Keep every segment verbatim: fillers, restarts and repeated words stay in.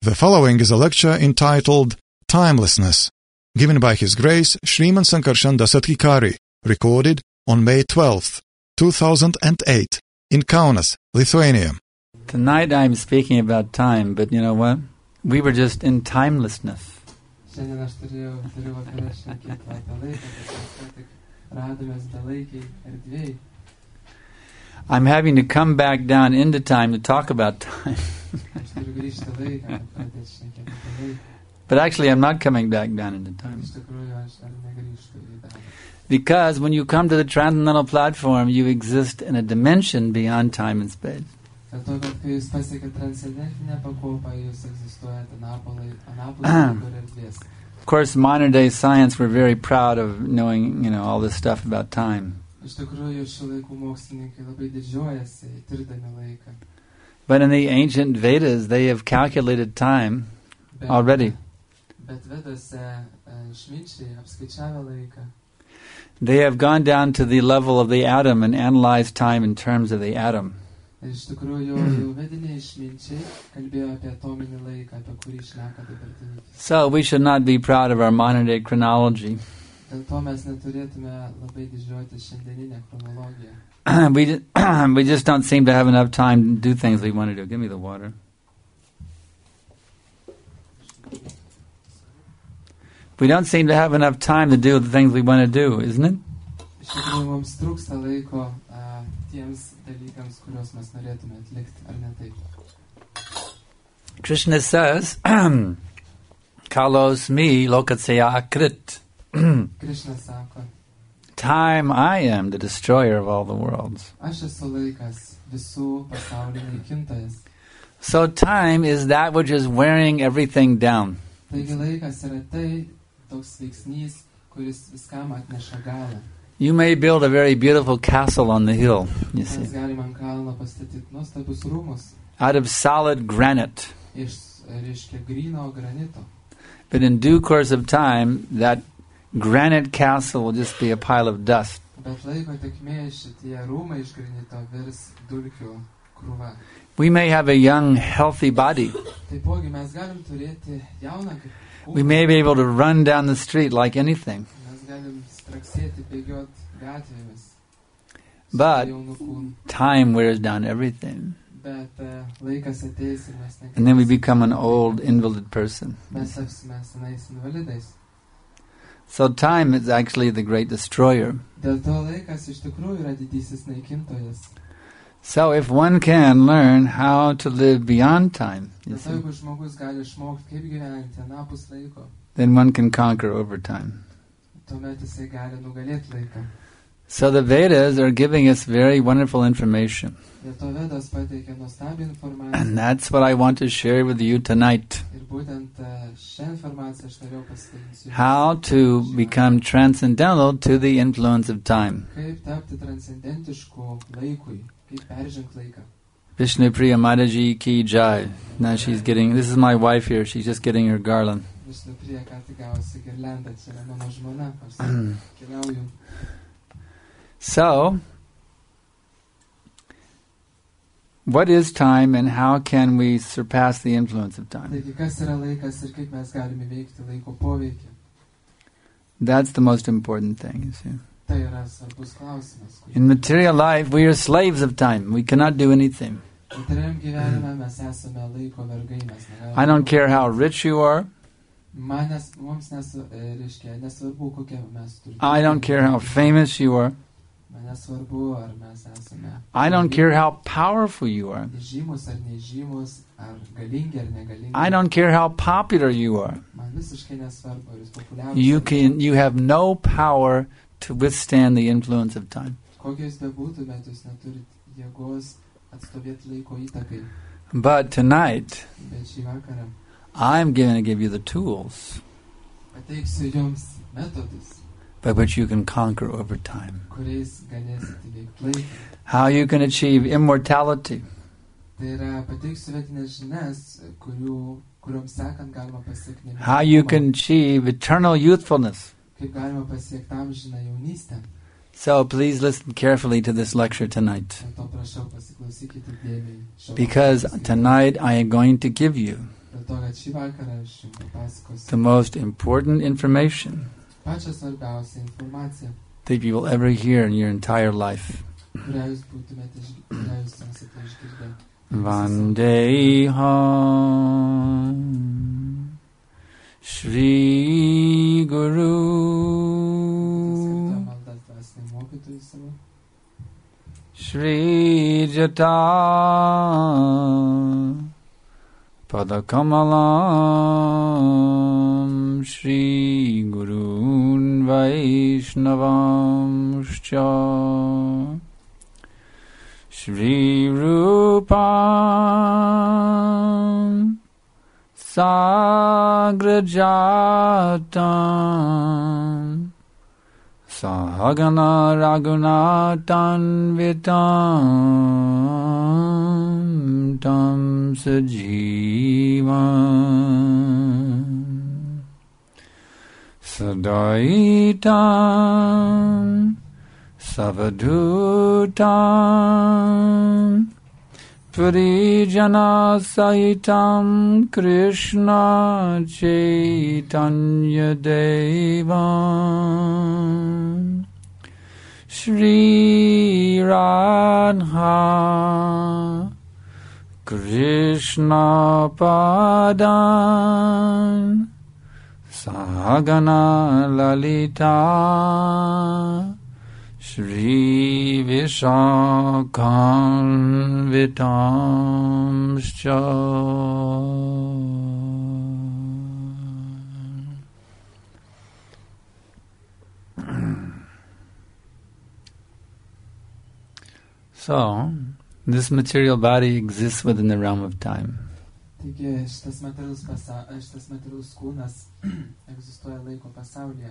The following is a lecture entitled Timelessness, given by His Grace Sriman Sankarshan Dasatkikari, recorded on May twelfth, two thousand eight, in Kaunas, Lithuania. Tonight I'm speaking about time, but you know what? We were just in timelessness. I'm having to come back down into time to talk about time. But actually I'm not coming back down into time. Because when you come to the transcendental platform, you exist in a dimension beyond time and space. Of course, modern day science, we're very proud of knowing, you know, all this stuff about time. But in the ancient Vedas, they have calculated time already. They have gone down to the level of the atom and analyzed time in terms of the atom. So we should not be proud of our modern day chronology. we, we just don't seem to have enough time to do things we want to do. Give me the water. We don't seem to have enough time to do the things we want to do, isn't it? Krishna says, Kalos mi lokatsaya akrit. Time I am, the destroyer of all the worlds. So time is that which is wearing everything down. You may build a very beautiful castle on the hill, you see, out of solid granite. But in due course of time, that granite castle will just be a pile of dust. We may have a young, healthy body. We may be able to run down the street like anything. But time wears down everything. And then we become an old, invalid person. So time is actually the great destroyer. So if one can learn how to live beyond time, you see, then one can conquer over time. So the Vedas are giving us very wonderful information. And that's what I want to share with you tonight. How to become transcendental to the influence of time. Vishnu Priya Mataji ki jai. Now she's getting, this is my wife here, she's just getting her garland. So, what is time and how can we surpass the influence of time? That's the most important thing, you see. In material life, we are slaves of time. We cannot do anything. I don't care how rich you are. I don't care how famous you are. I don't care how powerful you are. I don't care how popular you are. You can. You have no power to withstand the influence of time. But tonight, I'm going to give you the tools by which you can conquer over time. How you can achieve immortality. How you can achieve eternal youthfulness. So please listen carefully to this lecture tonight. Because tonight I am going to give you to, kad šį vakarą aš jums papasakosiu the most important information pačią svarbiausią informaciją, that you will ever hear in your entire life. kurią jūs būtumėte išg- kurią jūs esate išgirdę. Vandeham Shri Guru Skirta maldas dvasiniam mokytojui savo, Shri Jata Padakamalam Shri Gurun Vaishnavamscha Shri Rupam Sagrajatam Sahagana Raghunatan Vitam Tam Sajivam Sadaitam Savadutam Parijana Sahitam Krishna Chaitanya Devam Shri Radha Krishna Padan Sahagana Lalita Shri Vishakanvitamscha So, this material body exists within the realm of time. taigi šitas materialus, pasa, šitas materialus kūnas egzistuoja laiko pasaulyje,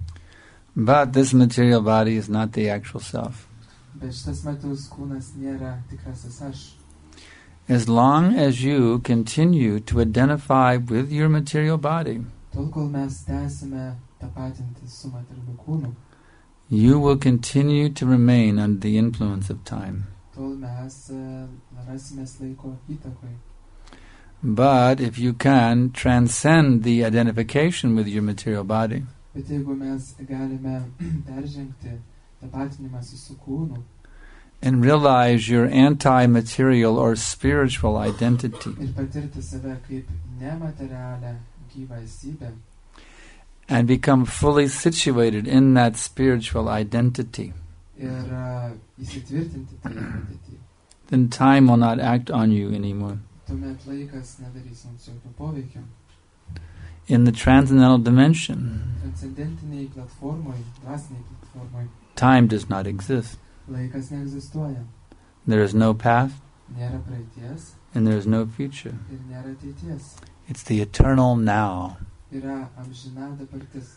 But this material body is not the actual self. bet šitas materialus kūnas nėra tikrasis aš. As long as you continue to identify with your material body, Tol, kol mes tęsime tapatinti su materialiu kūnu, you will continue to remain under the influence of time. tol mes uh, rasimės laiko įtakoj. But if you can transcend the identification with your material body, Bet jeigu mes galime peržengti tapatinimąsi su kūnu and realize your anti-material or spiritual identity, ir patirti save kaip nematerialią gyvą esybę, and become fully situated in that spiritual identity, ir uh, įsitvirtinti toje padėtyje, then time will not act on you anymore. tuomet laikas nedarys mums jokio poveikio. In the transcendental dimension, Transcendentiniai platformoj, dvasiniai platformoj, time does not exist. laikas neegzistuoja. There is no past Nėra praeities and there is no future. ir nėra ateities. It's the eternal now. Yra amžina dabartis.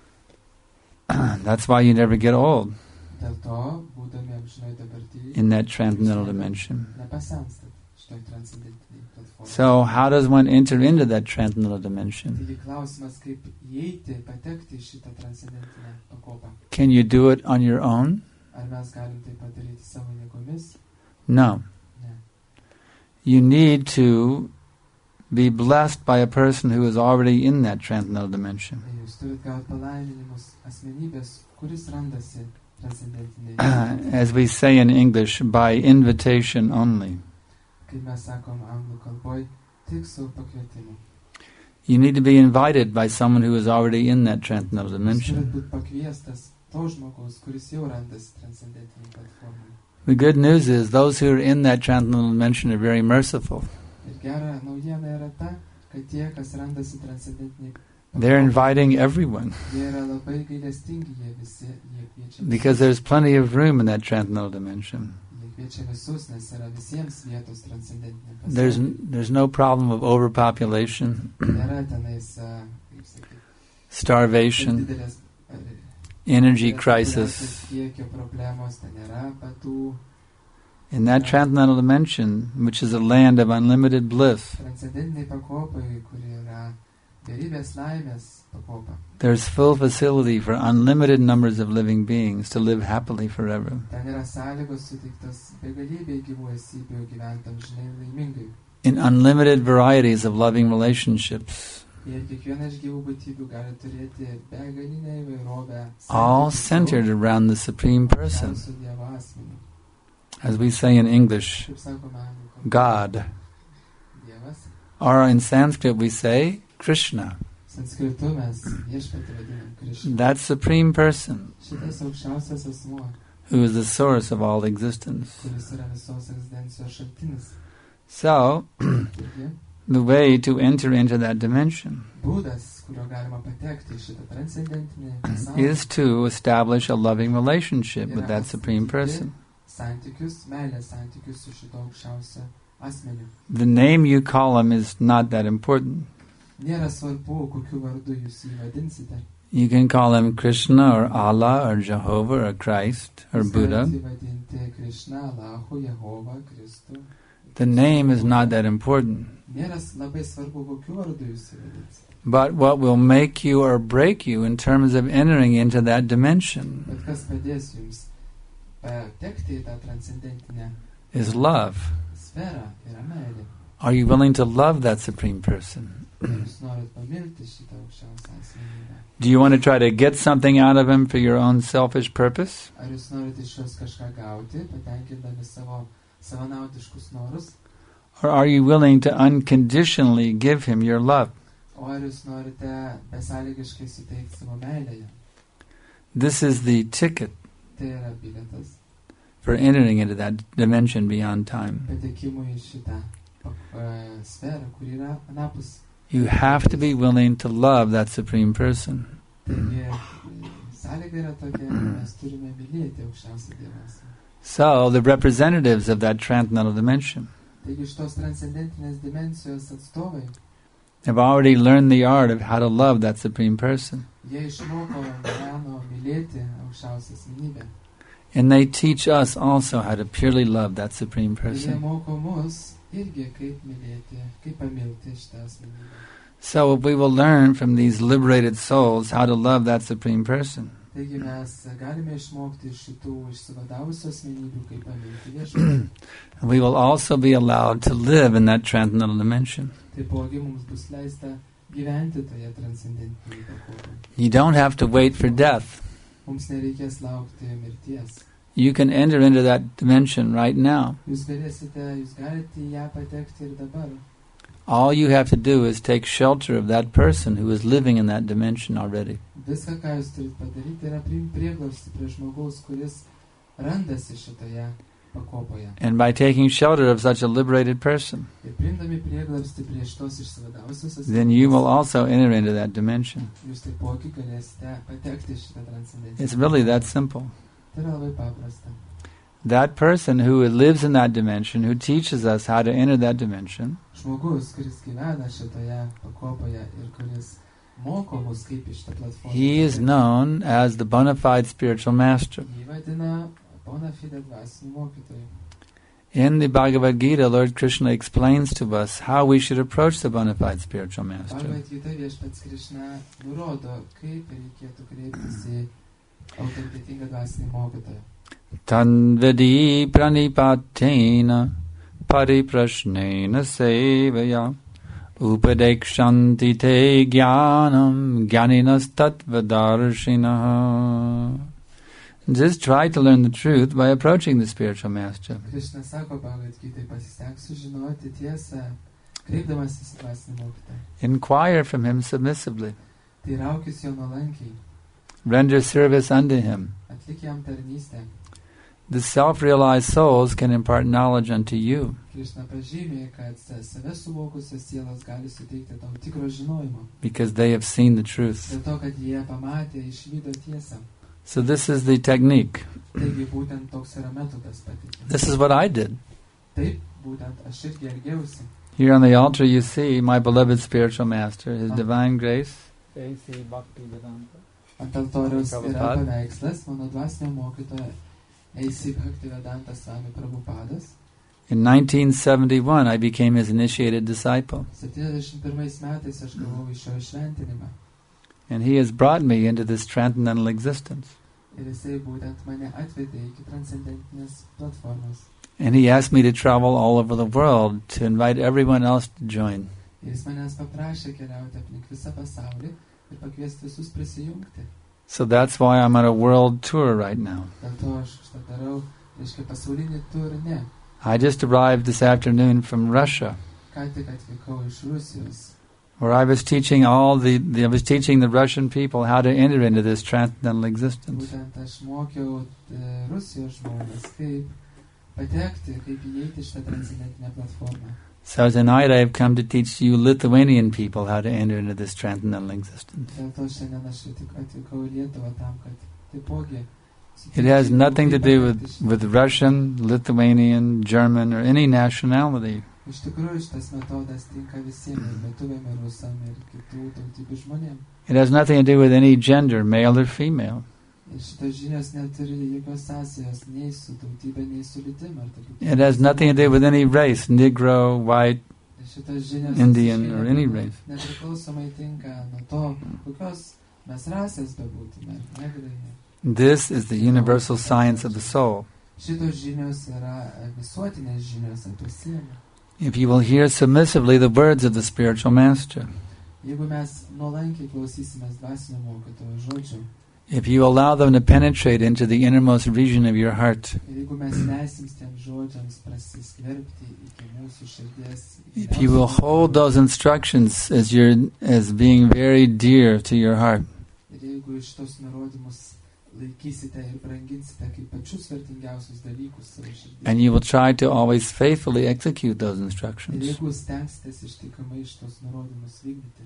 That's why you never get old Dėl to, būdami amžinoj dabartyje, in that transcendental dimension. nepasenstat šitoj transcendentiniai platformoj. So how does one enter into that transcendental dimension? Taigi klausimas, kaip įeiti, patekti į šitą transcendentinę pakopą. Can you do it on your own? Ar mes galim tai padaryti savo jėgomis? No. Ne. You need to be blessed by a person who is already in that transcendental dimension. Tai jūs turit gauti palaiminimus asmenybės, kuris randasi transcendentinėje. As we say in English, by invitation only. Kaip mes sakom anglų kalboj, tik su pakvietimu. You need to be invited by someone who is already in that transcendental Jūs turit dimension. būt pakviestas to žmogaus, kuris jau randasi transcendentinėje platformoje. The good news is those who are in that transcendental dimension are very merciful. Ir gera naujiena yra ta, kad tie, kas randasi transcendentinėje They're inviting everyone jie yra labai gailestingi, jie visi, jie kviečia because visus, there's plenty of room in that transcendental dimension. jie kviečia visus, nes yra visiems vietos transcendentinėje There's pasaulyje. there's no problem of overpopulation, Nėra tenais, a, kaip sakyt, per starvation, didelės a, energy didelės crisis. populiacijos kiekio problemos, ten nėra patų. In that transcendental dimension, which is a land of unlimited bliss, Transcendentiniai pakopai, kuri yra beribės laimės pakopa. there's full facility for unlimited numbers of living beings to live happily forever. Ten yra sąlygos suteiktos begalybėj gyvų esybių gyventi amžinai laimingai. in unlimited varieties of loving relationships, Ir kiekviena iš gyvų būtybių gali turėti begalinę įvairovę all santykių centered around the Supreme Person. su Dievo asmeniu. As we say in English, Kaip sakome anglų kalboje, God. Dievas. Or in Sanskrit we say Krishna. Sanskritu mes viešpatį vadinam Krishna. That Supreme Person Šitas aukščiausias asmuo, who is the source of all existence. kuris yra visos egzistencijos šaltinis. So, Taigi, the way to enter into that dimension būdas, kuriuo galima patekti į šitą transcendentinį pasaulį, is to establish a loving relationship with that Supreme Person. santykius, meilės santykius su šito aukščiausio asmeniu. The name you call him is not that important. Nėra svarbu, kokiu vardu jūs jį vadinsite. You can call him Krishna or Allah or Jehovah or Christ or Jūs Buddha. galite vadinti Krishna, Allahu, Jehovą, Kristų. The name is not that important. Nėra labai svarbu, kokiu vardu jūs jį vadinsite. But what will make you or break you in terms of entering into that dimension Bet kas padės jums patekti į tą transcendentinę is love. sferą, yra meilė. Are you willing to love that Supreme Person? Ar jūs norit pamilti šitą aukščiausią asmenybę? Do you want to try to get something out of him for your own selfish purpose? Ar jūs norit iš jos kažką gauti, patenkindami savo savanaudiškus norus? Or are you willing to unconditionally give him your love? O ar jūs norite besąlygiškai suteikti savo meilę jam? This is the ticket Tai yra bilietas for entering into that dimension beyond time. patekimui į šitą uh, sferą, kur yra anapus. You have to be willing to love that Supreme Person. Taigi, sąlyga yra tokia, mes turime mylėti aukščiausią Dievą. So, the representatives of that transcendental dimension Taigi, šitos transcendentinės dimensijos atstovai, have already learned the art of how to love that Supreme Person. jie išmoko meno mylėti aukščiausią asmenybę. And they teach us also how to purely love that Supreme Ir jie Person. moko mus irgi kaip mylėti, kaip pamilti šitą asmenybę. So if we will learn from these liberated souls how to love that Supreme Person, Taigi mes galime išmokti iš šitų išsivadavusių asmenybių, kaip pamilti viešpatį. we will also be allowed to live in that transcendental dimension. Taipogi mums bus leista gyventi toje transcendentinėje pakopoje. You don't have to wait for death. Mums nereikės laukti mirties. You can enter into that dimension right now. Jūs galėsite, jūs galite į ją patekti ir dabar. All you have to do is take shelter of that person who is living in that dimension already. Viską, ką jūs turit padaryti, yra priimti prieglobstį prie žmogaus, kuris randasi šitoje pakopoje. And by taking shelter of such a liberated person, Ir priimdami prieglobstį prie šitos išsivadavusios then you will also enter into that dimension. jūs taipogi galėsite patekti į šitą transcendentinę. It's really that simple. Tai yra labai paprasta. That person who lives in that dimension, who teaches us how to enter that dimension, Žmogus, kuris gyvena šitoje pakopoje ir kuris moko mus kaip iš šitą platformą. he is known as the bona fide spiritual master. Jį vadina bona fide dvasiniu mokytoju. In the Bhagavad Gita, Lord Krishna explains to us how we should approach the bona fide spiritual master. Bhagavad Gita viešpats Krishna nurodo, kaip reikėtų kreiptis į autoritetingą dvasinį mokytoją. Tanvedi pranipatena pariprashnena sevaya upadekshanti te jnanam jnaninas tattvadarshinaha. Just try to learn the truth by approaching the spiritual master. Krishna sako Bhagavad Gita, pasisteksiu žinoti tiesą, kreipdamasis į dvasinį mokytoją. Inquire from him submissively. Tai raukis jo nuolankiai, Render service unto him. atlik jam tarnystę. The self-realized souls can impart knowledge unto you. Krishna pažymė, kad save suvokusios sielos gali suteikti tam tikro žinojimo. Because they have seen the truth. Dėl to, kad jie pamatė, išvydo tiesą. So this is the technique. Taigi būtent toks yra metodas patikė. This is what I did. Taip, būtent aš irgi elgiausi. Here on the altar you see my beloved spiritual master, His Divine Grace. A C Bhaktivedanta. Ant altoriaus yra Prabhupada. paveikslas mano dvasinio mokytojo A C Bhaktivedanta Swami Prabhupadas. In nineteen seventy-one I became his initiated disciple. septyniasdešimt pirmais metais aš gavau iš jo įšventinimą. And he has brought me into this transcendental existence. Ir jisai būtent mane atvedė iki transcendentinės platformos. And he asked me to travel all over the world to invite everyone else to join. Ir jis manęs paprašė keliauti aplink visą pasaulį ir pakviesti visus prisijungti. So that's why I'm on a world tour right now. Dėl to aš šitą darau, reiškia pasaulinį turnė. I just arrived this afternoon from Russia, Ką tik atvykau iš Rusijos, where I was teaching all the, the I was teaching the Russian people how to enter into this transcendental existence. būtent aš mokiau e, Rusijos žmonės, kaip patekti, kaip įeiti šitą transcendentinę platformą. So tonight I've come to teach you Lithuanian people how to enter into this transcendental existence. Dėl to šiandien aš tik atvykau į Lietuvą tam, kad taipogi It has nothing to do with, with Russian, Lithuanian, German, or any nationality. Iš tikrųjų šitas metodas tinka visiems, ir lietuviam, ir rusam, ir kitų tautybių žmonėm. It has nothing to do with any gender, male or female. Ir šitos žinios neturi jokios sąsajos nei su tautybė, nei su lytim. ar tai būtų- It has nothing to do with any race, Negro, white, Ir šitos žinios Indian, visiškai or any ne- race. Nepriklausomai tinka nuo to, kokios mes rasės bebūtume, negrai. This is the universal science of the soul. Šitos žinios yra e, visuotinės žinios apie sielą. If you will hear submissively the words of the spiritual master, Jeigu mes nuolankiai klausysimės dvasinio mokytojo žodžių, if you allow them to penetrate into the innermost region of your heart, ir jeigu mes leisim tiems žodžiams prasiskverbti iki mūsų širdies, iki if you will giliausių hold vietų, those instructions as your as being very dear to your heart, ir jeigu šitos nurodymus laikysite ir branginsite kaip pačius vertingiausius dalykus savo širdyje, and you will try to always faithfully execute those ir instructions, jeigu stengsitės ištikimai šitos nurodymus vykdyti,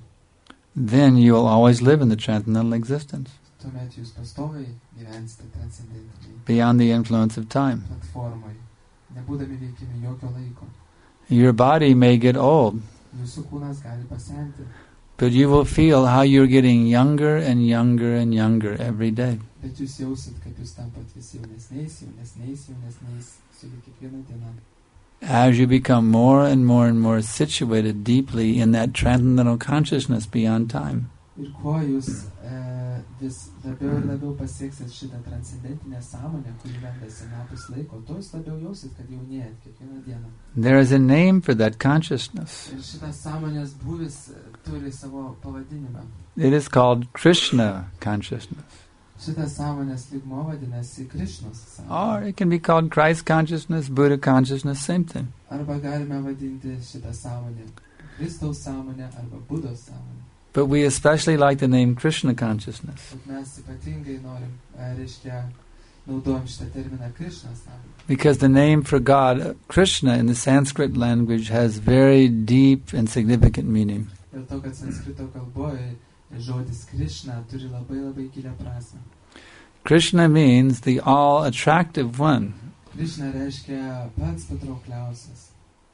then you will always live in the transcendental existence, tuomet jūs pastoviai gyvensite transcendentiniai beyond the influence of time. platformai, nebūdami veikimi jokio laiko. Your body may get old, Jūsų kūnas gali pasenti, but you will feel how you're getting younger and younger and younger every day. bet jūs jausit, kaip jūs tampat vis jaunesniais, jaunesniais, jaunesniais su kiekviena diena. As you become more and more and more situated deeply in that transcendental consciousness beyond time, Ir kuo jūs e, vis labiau ir labiau pasieksit šitą transcendentinę sąmonę, kuri randasi anapus laiko, to jūs labiau jausit, kad jaunėjat kiekvieną dieną. there is a name for that consciousness. Ir šitas sąmonės būvis e, turi savo pavadinimą. It is called Krishna consciousness. Šitas sąmonės lygmo vadinasi Krišnos Or sąmonė. it can be called Christ consciousness, Buddha consciousness, same thing. Arba galime vadinti šitą sąmonę Kristaus sąmonę arba Budos sąmonę. But we especially like the name Krishna consciousness Bet mes ypatingai norim, e, reiškia, naudojam šitą terminą Krišnos sąmonę. because the name for God, uh, Krishna, in the Sanskrit language has very deep and significant meaning. Dėl to, kad sanskrito kalboje žodis Krišna turi labai labai gilią prasmę. Krishna means the all-attractive one. Krišna reiškia pats patraukliausias.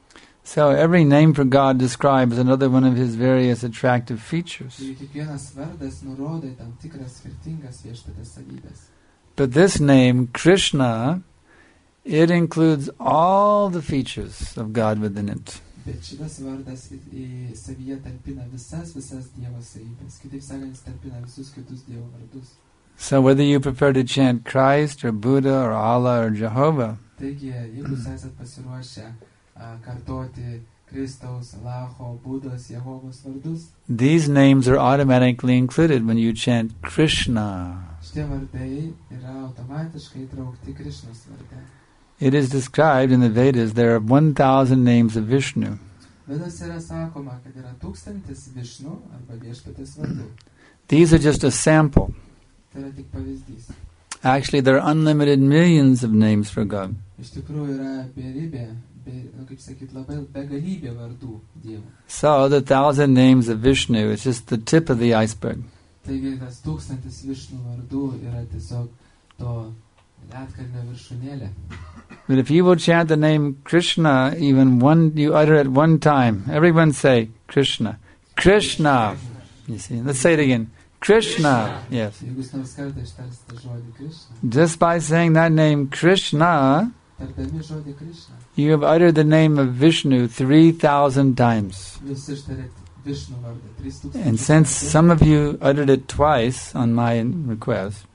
So every name for God describes another one of his various attractive features. Ir kiekvienas vardas nurodo į tam tikras skirtingas viešpatės savybės. But this name, Krishna, it includes all the features of God within it. Bet šitas vardas į, į savyje talpina visas, visas Dievo savybės. Kitaip sakant, jis talpina visus kitus Dievo vardus. So whether you prefer to chant Christ or Buddha or Allah or Jehovah, Taigi, jeigu jūs esat pasiruošę a, kartoti Kristaus, Alacho, Budos, Jehovos vardus, these names are automatically included when you chant Krishna. šitie vardai yra automatiškai įtraukti Krišnos vardą. It is described in the Vedas there are one thousand names of Vishnu. Vedas yra sakoma, kad yra tūkstantis Višnu arba viešpatės vardų. These are just a sample. Tai yra tik pavyzdys. Actually, there are unlimited millions of names for God. Iš tikrųjų yra beribė, be, nu, kaip sakyt, labai begalybė vardų Dievo. So the thousand names of Vishnu is just the tip of the iceberg. Taigi tas tūkstantis Višnu vardų yra tiesiog to ledkalnio viršūnėlė. But if you will chant the name Krishna, even one, you utter it one time. Everyone say Krishna. Krishna. You see, let's say it again. Krishna. Yes. Jeigu jūs nors kartą ištarsite žodį Krišna, Just by saying that name Krishna, tardami žodį Krišna, you have uttered the name of Vishnu three thousand times. jūs ištarėt Višnu vardą trys tūkstančius And since kartų. some of you uttered it twice on my request,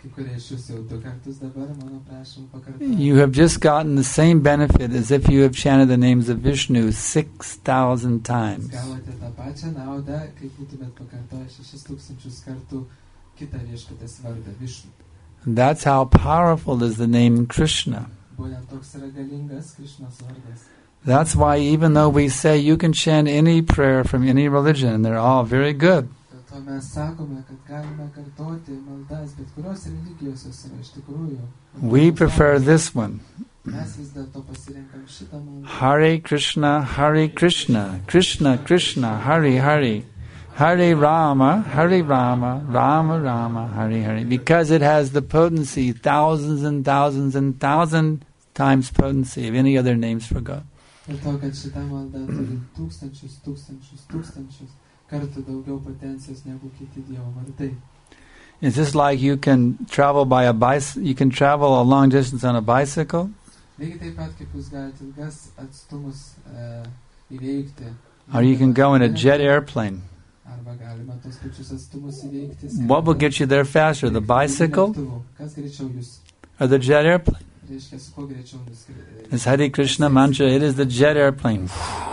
Kai kurie iš jūsų jau du kartus dabar, mano prašom pakartoti. You have just gotten the same benefit as if you have chanted the names of Vishnu six thousand times. Gavote tą pačią naudą, kai būtumėt pakartoję šešis tūkstančius kartų kitą viešpatės vardą Višnu. That's how powerful is the name Krishna. Būtent toks yra galingas Krišnos vardas. That's why even though we say you can chant any prayer from any religion, and they're all very good, Dėl to mes sakome, kad galime kartoti maldas, bet kurios religijos jos yra iš tikrųjų. we prefer this one. Mes vis dėlto pasirenkam šitą maldą. Hare Krishna, Hare Krishna, Krishna Krishna, Hare Hare, Hare Rama, Hare Rama, Rama Rama, Hare Hare, because it has the potency, thousands and thousands and thousand times potency of any other names for God. Dėl to, kad šitą maldą turi tūkstančius, tūkstančius, tūkstančius kartų daugiau potencijos negu kiti Dievo vardai. It's just like you can travel by a bicy- you can travel a long distance on a bicycle, Lygiai taip pat, kaip jūs galite ilgas atstumus uh, įveikti. or you can go in a jet airplane. Arba galima tos pačius atstumus įveikti. What will get you there faster, the bicycle Lėktuvu. Kas greičiau jūs? or the jet airplane? Reiškia, su kuo greičiau nuskri- It's Hare Krishna mantra, it is the jet airplane.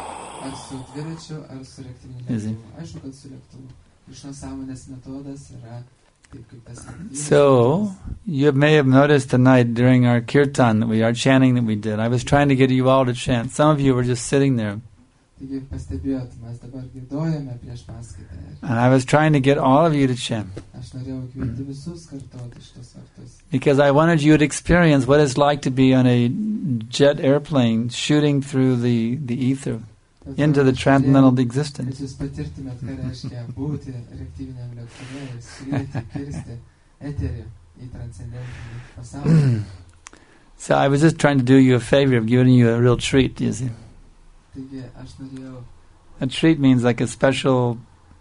Ar su dviračiu, ar su lėktuviniu Easy. lėktuvu. Aišku, kad su lėktuvu. Krišnos sąmonės metodas yra taip kaip tas lėktuvas. So, you may have noticed tonight during our kirtan that we, our chanting that we did, I was trying to get you all to chant. Some of you were just sitting there. Taigi pastebėjot, mes dabar giedojame prieš paskaitą. And I was trying to get all of you to chant. Aš norėjau kviesti visus kartoti šitos vartus. Because I wanted you to experience what it's like to be on a jet airplane shooting through the, the ether Dėl to into the aš transcendental norėjau, Kad existence. jūs patirtumėt, ką reiškia būti reaktyviniam lėktuve ir skrieti, kirsti eterį į transcendentinį pasaulį. So I was just trying to do you a favor of giving you a real treat, you see. Taigi aš norėjau, A treat means like a special,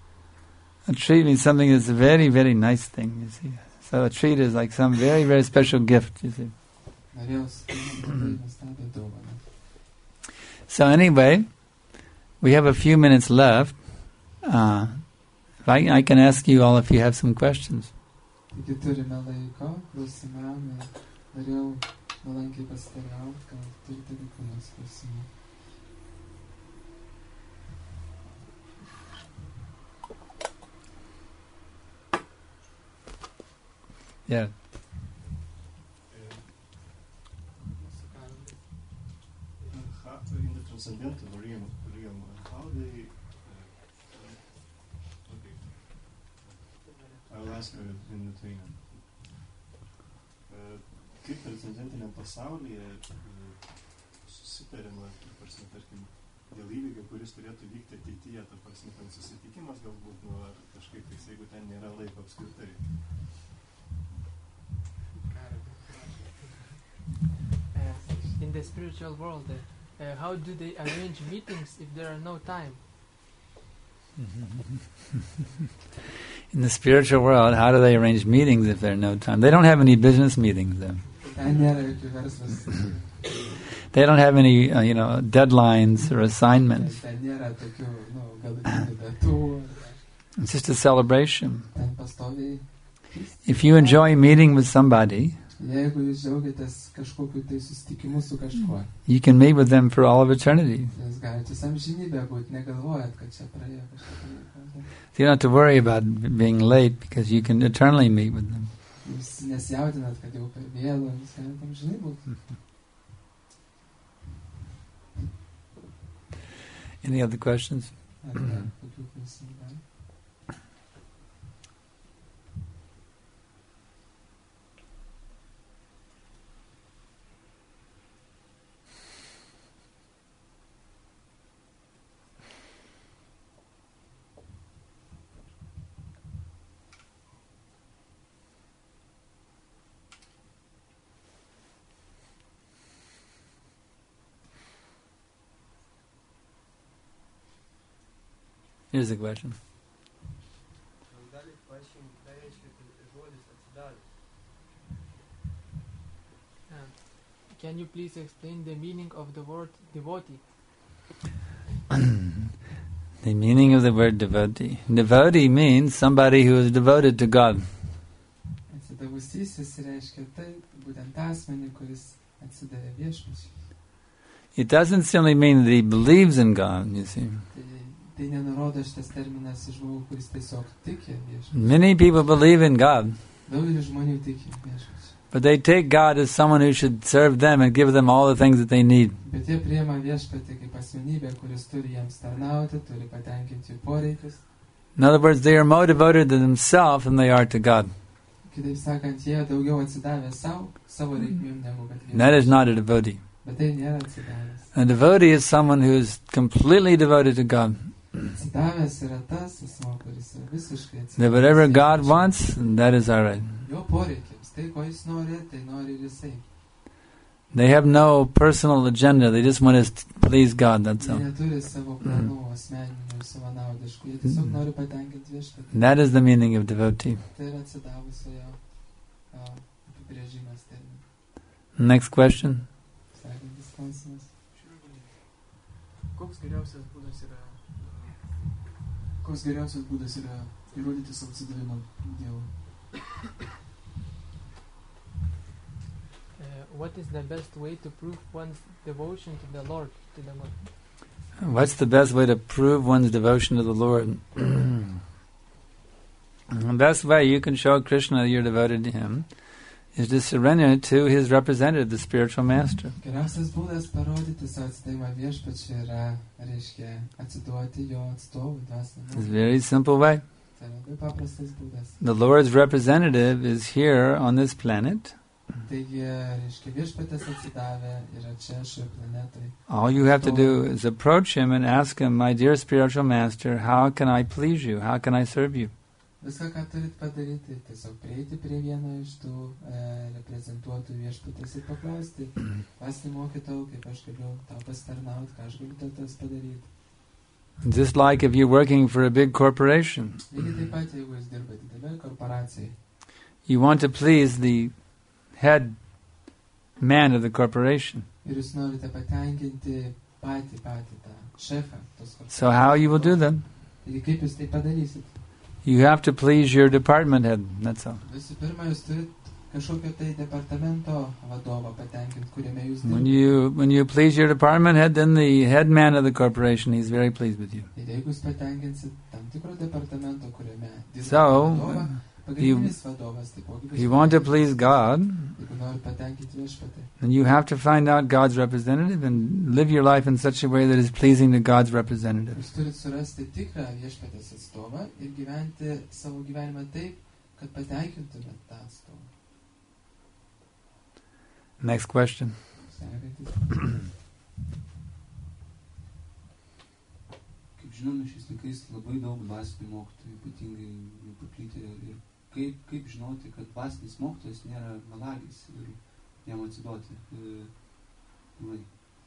a treat means something that's a very, very nice thing, you see. So a treat is like some very, very special gift, you see. norėjau suteikti labai nuostabią dovaną. So anyway, we have a few minutes left. Uh, if I, I can ask you all if you have some questions. Taigi turime laiko, klausimam ir norėjau nuolankiai pasitarauti, gal turite kokių nors klausimų. Yeah. In the transcendental realm, realm how they... Uh, okay. I'll ask you in between. Uh, kaip transcendentiniam pasaulyje uh, susitariama, tarsi, tarkim, dėl įvykio, kuris turėtų vykti ateityje, ta prasme, ten susitikimas galbūt, nu, ar kažkaip, tai, jeigu ten nėra laiko apskritai. Uh, in the spiritual world, uh, uh, how do they arrange meetings if there are no time? In the spiritual world, how do they arrange meetings if there are no time? They don't have any business meetings there. Ten nėra jokių verslas. They don't have any, uh, you know, deadlines or assignments. Ten nėra tokių, nu, galutinių datų. It's just a celebration. Ten pastoviai. If you enjoy meeting with somebody, Jeigu jūs džiaugiatės kažkokiu tai susitikimu su kažkuo, you can meet with them for all of eternity. jūs galite visam žinybę būti, negalvojat, kad čia praėjo kažkokia laiko. So you don't have to worry about being late because you can eternally meet with them. Jūs nesijaudinat, kad jau per vėlu, jūs galite amžinai būti. Any other questions? Ar dar kokių klausimų dar? Here's the question. Uh, can you please explain the meaning of the word devotee? The meaning of the word devotee. Devotee means somebody who is devoted to God. Tada klausysis, reiškia tai, būtent tą asmenį, kuris atsidavė viešpačiui. It doesn't simply mean that he believes in God, you see. Tai, tai nenurodo šitas terminas į žmogų, kuris tiesiog tiki viešpačiui. Many people believe in God, Daugelis žmonių tiki viešpačiui. but they take God as someone who should serve them and give them all the things that they need. Bet jie priima viešpatį kaip asmenybę, kuris turi jiems tarnauti, turi patenkinti jų poreikius. In other words, they are more devoted to themselves than they are to God. Kitaip sakant, jie daugiau atsidavę savo, savo reikmėm negu kad And that is viešpačiui. not a devotee. Bet tai nėra atsidavęs. A devotee is someone who is completely devoted to God. Atsidavęs yra tas asmo, kuris yra visiškai That whatever atsidavęs God viešpačiui. wants, that is all right. Jo poreikiams. Tai, ko jis nori, tai nori ir jisai. They have no personal agenda. They just want to please God, that's Jie all. neturi savo planų asmeninių ir savanaudiškų. Jie tiesiog nori patenkinti viešpatį. And that is the meaning of devotee. Tai yra atsidavusio jo a, apibrėžimas terminas. Next question. Sekantis klausimas. Koks geriausias būdas yra Koks geriausias būdas yra įrodyti savo atsidavimą Dievui? uh, what is the best way to prove one's devotion to the Lord, to the Lord? What's the best way to prove one's devotion to the Lord? The best way you can show Krishna you're devoted to him is to surrender to his representative, the spiritual master. Geriausias būdas parodyti savo atsidavimą viešpačiui yra, reiškia, atsiduoti jo atstovui It's a dvasiniam. very simple way. Tai yra labai paprastas būdas. The Lord's representative is here on this planet. Taigi, reiškia, viešpatės atsidavę yra čia šioje planetoje. All you have to do is approach him and ask him, my dear spiritual master, how can I please you? How can I serve you? Viską, ką turit padaryti, tiesiog prieiti prie vieno iš tų e, reprezentuotų viešpatės ir paklausti, dvasinį mokytojau, kaip aš galiu tau pasitarnauti, ką aš galiu tau tas padaryti. Just like if you're working for a big corporation, Lygiai taip pat, jeigu jūs dirbate didelėje korporacijoje, you want to please the head man of the corporation. ir jūs norite patenkinti patį, patį tą šefą tos korporacijos. So how you will do that? Taigi, kaip jūs tai padarysit? You have to please your department head, that's all. Visų pirma, jūs turit kažkokio tai departamento vadovą patenkinti, kuriame jūs When dirbate. you when you please your department head, then the head man of the corporation, he's very pleased with you. Ir jeigu jūs patenkinsit tam tikro departamento, kuriame dirbate So, vadovą, pagrindinis vadovas, taipogi if bus you want to please patenkintas. God, Jeigu nori patenkinti viešpatį, then you have to find out God's representative and live your life in such a way that is pleasing to God's representative. jūs turit surasti tikrą viešpatės atstovą ir gyventi savo gyvenimą taip, kad patenkintumėt tą atstovą. Next question. Sekantis. Kaip žinome, šiais laikais labai daug dvasinių mokytojų, ypatingai jų paplitę. Ir kaip, kaip žinoti, kad dvasinis mokytojas nėra melagis ir jam atsiduoti e, lai.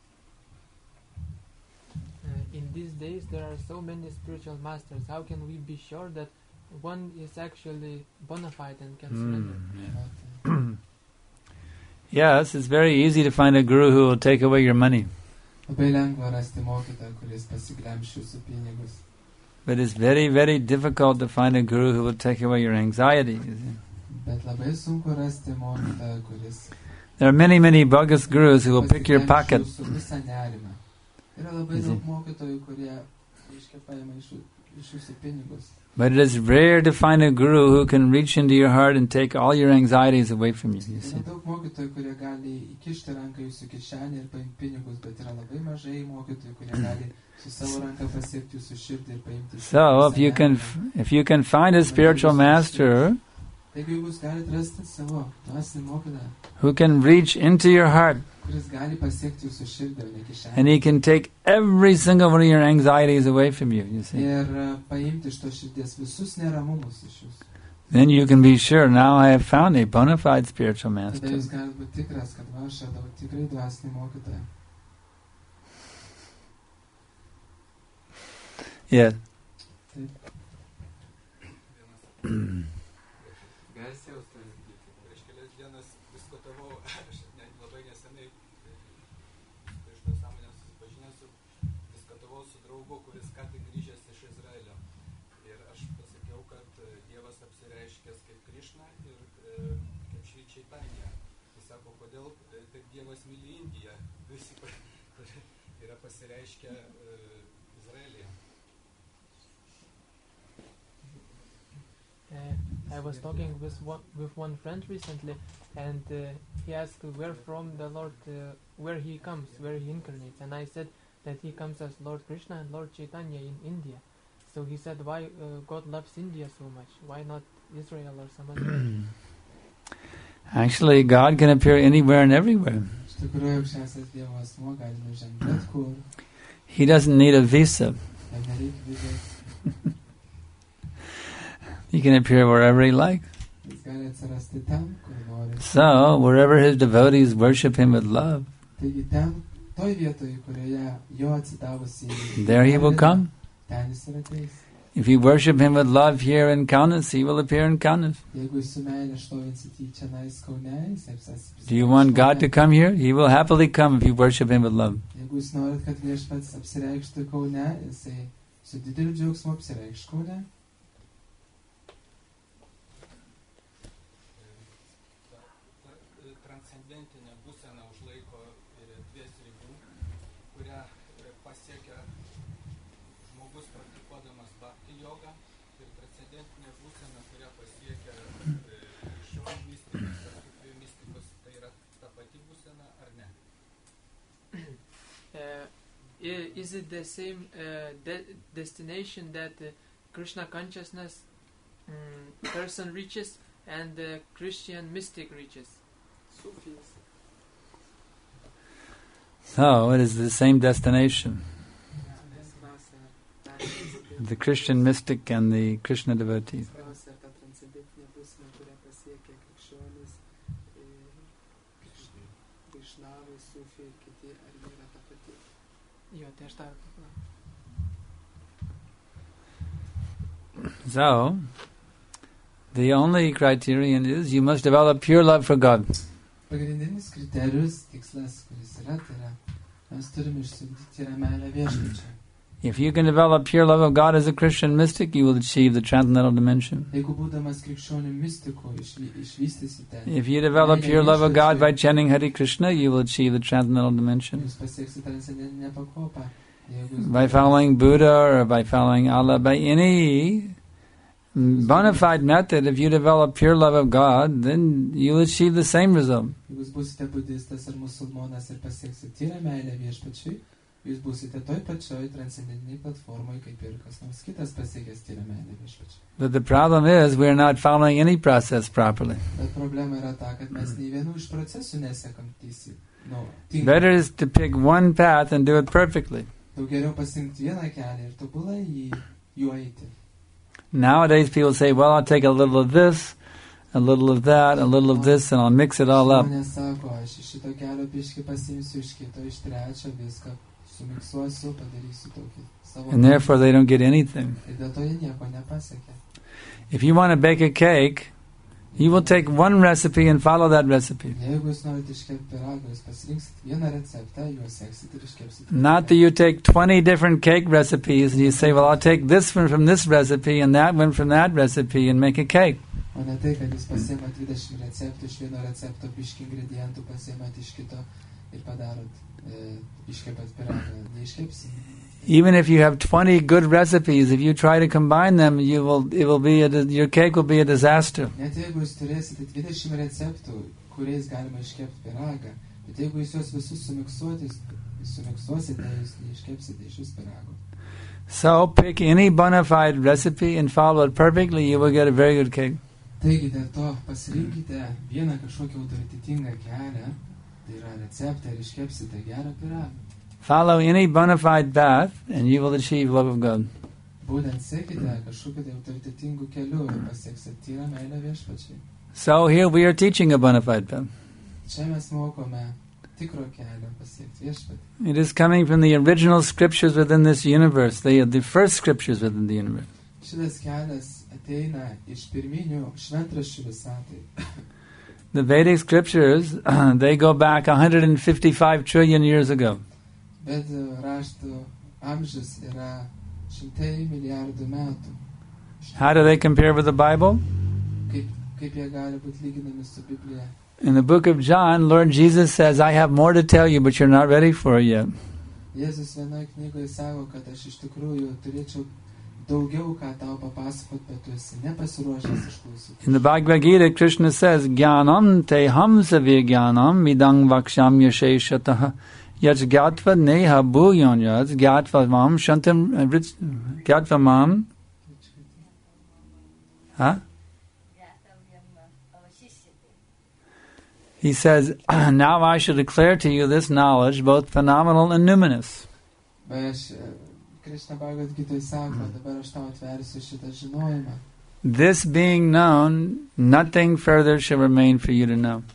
Uh, in these days there are so many spiritual masters. How can we be sure that one is actually bona fide and can surrender? Mm, yeah. Yes, it's very easy to find a guru who will take away your money. Labai lengva rasti mokytoją, kuris pasiglemš jūsų pinigus. But it's very, very difficult to find a guru who will take away your anxiety. You see. Bet labai sunku rasti mokytoją, kuris There are many, many bogus gurus who will pick your pasiglemš pocket. jūsų visą nerimą. Yra labai Easy. daug mokytojų, kurie, reiškia, paima iš, jų- iš jūsų pinigus. But it is rare to find a guru who can reach into your heart and take all your anxieties away from you. You see. Yra daug mokytojų, kurie gali įkišti ranką jūsų kišenį ir paimti pinigus, bet yra labai mažai mokytojų, kurie gali su savo ranka pasiekti jūsų širdį ir paimti. So if you can, if you can find a spiritual master Taigi, jeigu jūs galite rasti savo dvasinį mokytoją, who can reach into your heart kuris gali pasiekti jūsų širdį, o ne kišenį. and he can take every single one of your anxieties away from you, you see, Ir uh, paimti iš to širdies visus neramumus iš jūsų. then you can be sure, now I have found a bona fide spiritual Tada master. jūs galite būti tikras, kad va, aš radau tikrai dvasinį mokytoją. Yeah. Garsiaus, prieš kelias dienas diskutavau, aš ne, labai nesenai prieš tą sąmonę susipažinęs su, diskutavau su draugu, kuris ką tik grįžęs iš Izraelio. Ir aš pasakiau, kad Dievas apsireiškęs kaip Krišna ir e, Čaitanija. Jis sako, kodėl e, taip Dievas myli Indiją, visi yra pasireiškę e, Izraelyje. Uh, I was talking with one, with one friend recently, and uh, he asked where from the Lord, uh, where he comes, where he incarnates, and I said that he comes as Lord Krishna and Lord Chaitanya in India. So he said, why uh, God loves India so much? Why not Israel or some other place? Actually, God can appear anywhere and everywhere. Iš tikrųjų, aukščiausias Dievo asmuo gali nužengti bet kur. He doesn't need a visa. Jam nereikia vizos. He can appear wherever he likes. Jis gali atsirasti ten, kur nori. So, wherever his devotees worship him with love, Taigi ten, toj vietoj, kurioje jo atsidavusi, there he will come. ten jis ir ateis. If you worship him with love here in Kaunas, he will appear in Kaunas. Jeigu jūs su meilė šlovinsit jį čionais Kaune, jis apsas- Do you want God to come here? He will happily come if you worship him with love. Jeigu jūs norit, kad viešpats apsireikštų Kaune, jisai su dideliu džiaugsmu apsireikš Kaune. Ta e, transcendentinė būsena užlaiko ir erdvės ribų, kurią e, pasiekia žmogus praktikuodamas bhakti jogą, ir transcendentinė būsena, kurią pasiekia e, krikščionių mistikas ar sufių mistikus, tai yra ta pati būsena ar ne? Uh, i- is it the same uh, de- destination that uh, Krishna consciousness um, person reaches and the Christian mystic reaches? Sufis. So, it is the same destination. The Christian mystic and the Krishna devotees. Jo, tai aš tą ir pagalvojau. So, the only criterion is you must develop pure love for God. Pagrindinis kriterijus, tikslas, kuris yra, tai yra, mes turime išsiugdyti yra meilę viešpačiui. If you can develop pure love of God as a Christian mystic, you will achieve the transcendental dimension. Jeigu būdamas krikščionių mystiku išvy, išvystysite, If you develop pure love of God by chanting Hare Krishna, you will achieve the transcendental dimension. jūs pasieksite transcendentinę pakopą. Jeigu jūs By following Buddha or by following Allah, by any bona fide method, if you develop pure love of God, then you will achieve the same result. Jeigu jūs būsite budistas ar musulmonas ir pasieksite tyrą meilę viešpačiui, jūs būsite toj pačioj transcendentiniai platformai, kaip ir kas nors kitas pasiekęs tyrą meilę viešpačiui. But the problem is we're not following any process properly. Bet problema yra ta, kad mes nei vienų iš procesų nesekam teisį. Nu, Better tinkamai. is to pick one path and do it perfectly. Daug geriau pasirinkti vieną kelią ir tobulai jį juo eiti. Nowadays people say, well, I'll take a little of this, a little of that, a little of this, and I'll mix it all up. Žmonės sako, aš iš šito kelio biškį pasiimsiu, iš kito, iš trečio, viską sumiksuosiu, padarysiu tokį savo. And therefore they don't get anything. Ir dėl to jie nieko nepasiekia. If you want to bake a cake, you will take one recipe and follow that recipe. Jeigu jūs norite iškepti pyragą, jūs pasirinksit vieną receptą, juos seksit ir iškepsit. Not that you take twenty different cake recipes and you say, well, I'll take this one from this recipe and that one from that recipe and make a cake. O ne tai, kad jūs pasiemat dvidešimt receptų, iš vieno recepto biškį ingredientų pasiemat iš kito ir padarot, e, iškepat pyragą. Neiškepsit. Even if you have twenty good recipes, if you try to combine them, you will it will be a, your cake will be a disaster. Net jeigu jūs turėsite dvidešimt receptų, kuriais galima iškepti pyragą, bet jeigu jūs juos visus sumiksuotis, sumiksuosite, jūs neiškepsite iš vis pyrago. So pick any bona fide recipe and follow it perfectly, you will get a very good cake. Taigi dėl to pasirinkite vieną kažkokį autoritetingą kelią, tai yra receptą ir iškepsite gerą pyragą. Follow any bona fide path and you will achieve love of God. Būtent sekite kažkokiu tai autoritetingu keliu ir pasieksite tyrą meilę viešpačiai. So here we are teaching a bona fide path. Čia mes mokome tikro kelio pasiekti viešpatį. It is coming from the original scriptures within this universe. They are the first scriptures within the universe. Šitas kelias ateina iš pirminių šventraščių visatai. The Vedic scriptures, they go back one hundred fifty-five trillion years ago. Bet raštų amžius yra šimtai milijardų metų. How do they compare with the Bible? Kaip, kaip jie gali būti lyginami su Biblija? In the book of John, Lord Jesus says, I have more to tell you, but you're not ready for it yet. Jėzus vienoje knygoje sako, kad aš iš tikrųjų turėčiau daugiau ką tau papasakot, bet tu esi nepasiruošęs išklausyti. In the Bhagavad Gita, Krishna says, Jnanam te hamsa vijnanam midang vaksham yasheshataha yach gyatva neha bhuyon yach gyatva mam shantam gyatva mam. Huh? He says, now I shall declare to you this knowledge, both phenomenal and numinous. This being known, nothing further shall remain for you to know.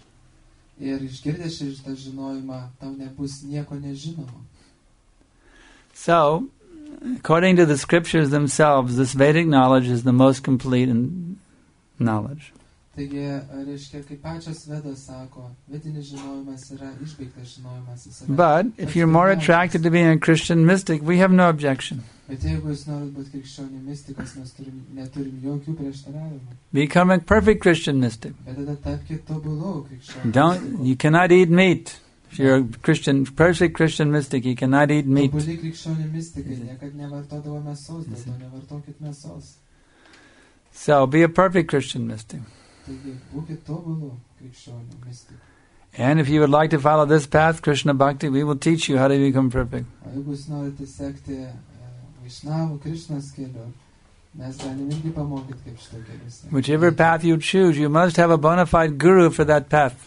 So, according to the scriptures themselves, this Vedic knowledge is the most complete in knowledge. Taigi, reiškia, kaip pačios Vedos sako, vidinis žinojimas yra išbaigtas žinojimas. But if you're more attracted to being a Christian mystic, we have no objection. Bet jeigu jūs norit būti krikščionių mystikas, mes turim, neturim jokių prieštaravimų. Become a perfect Christian mystic. Bet tada tapkite tobulų krikščionių. Don't, you cannot eat meat. If you're a Christian, perfect Christian mystic, you cannot eat meat. Tobuli krikščionių mystikai, niekad nevartodavo mėsos, dėl to nevartokit mėsos. So, be a perfect Christian mystic. And if you would like to follow this path, Krishna Bhakti, we will teach you how to become perfect. Whichever path you choose, you must have a bona fide guru for that path.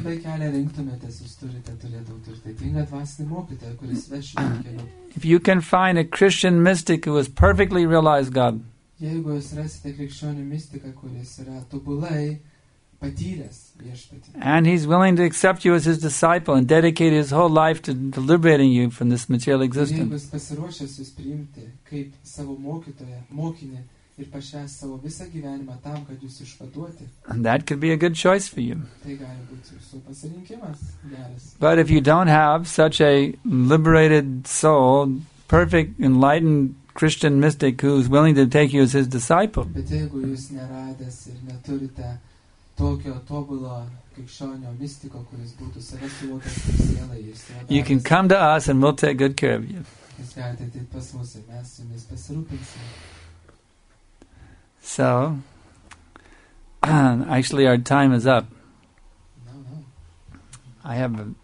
If you can find a Christian mystic who has perfectly realized God, Jeigu jūs rasite krikščionių mistiką, kuris yra tobulai patyręs viešpatį. And he's willing to accept you as his disciple and dedicate his whole life to liberating you from this material existence. Jeigu jis pasiruošęs jūs priimti kaip savo mokytoją, mokinį ir pašvęs savo visą gyvenimą tam, kad jūs išvaduoti. And that could be a good choice for you. Tai gali būti jūsų pasirinkimas geras. But if you don't have such a liberated soul, perfect, enlightened Christian mystic who's willing to take you as his disciple, Bet jeigu jūs neradęs ir neturite tokio tobulo krikščionio mistiko, kuris būtų save suvokęs kaip sielą ir save you can come to us and we'll take good care of you. Jūs galite ateiti pas mus ir mes jumis pasirūpinsime. So, actually our time is up. No, no. I have a...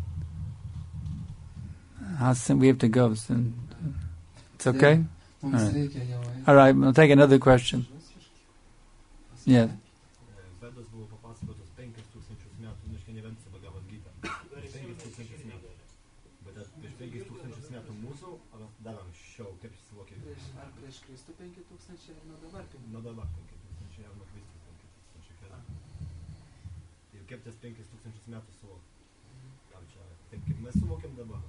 How soon we have to go soon? It's okay? All right. All right, we'll take another question. Yeah. Vedas buvo papasakotos penkis tūkstančius metų, nu, ne vien Bhagavad Gita. penkis tūkstančius metų. Bet prieš penkis tūkstančius metų mūsų, ar dar anksčiau, kaip jūs suvokėte? Ar prieš Kristų penki tūkstančiai, ar nuo dabar penki? Nuo dabar penki tūkstančiai, ar nuo Kristų penki tūkstančiai. Ir kaip tas penkis tūkstančius metų suvokė? Ar čia taip, kaip mes suvokėm dabar?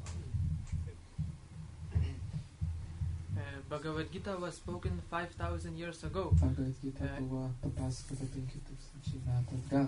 Bhagavad Gita was spoken five thousand years ago. Bhagavad Gita buvo papasakota penki tūkstančiai metų atgal.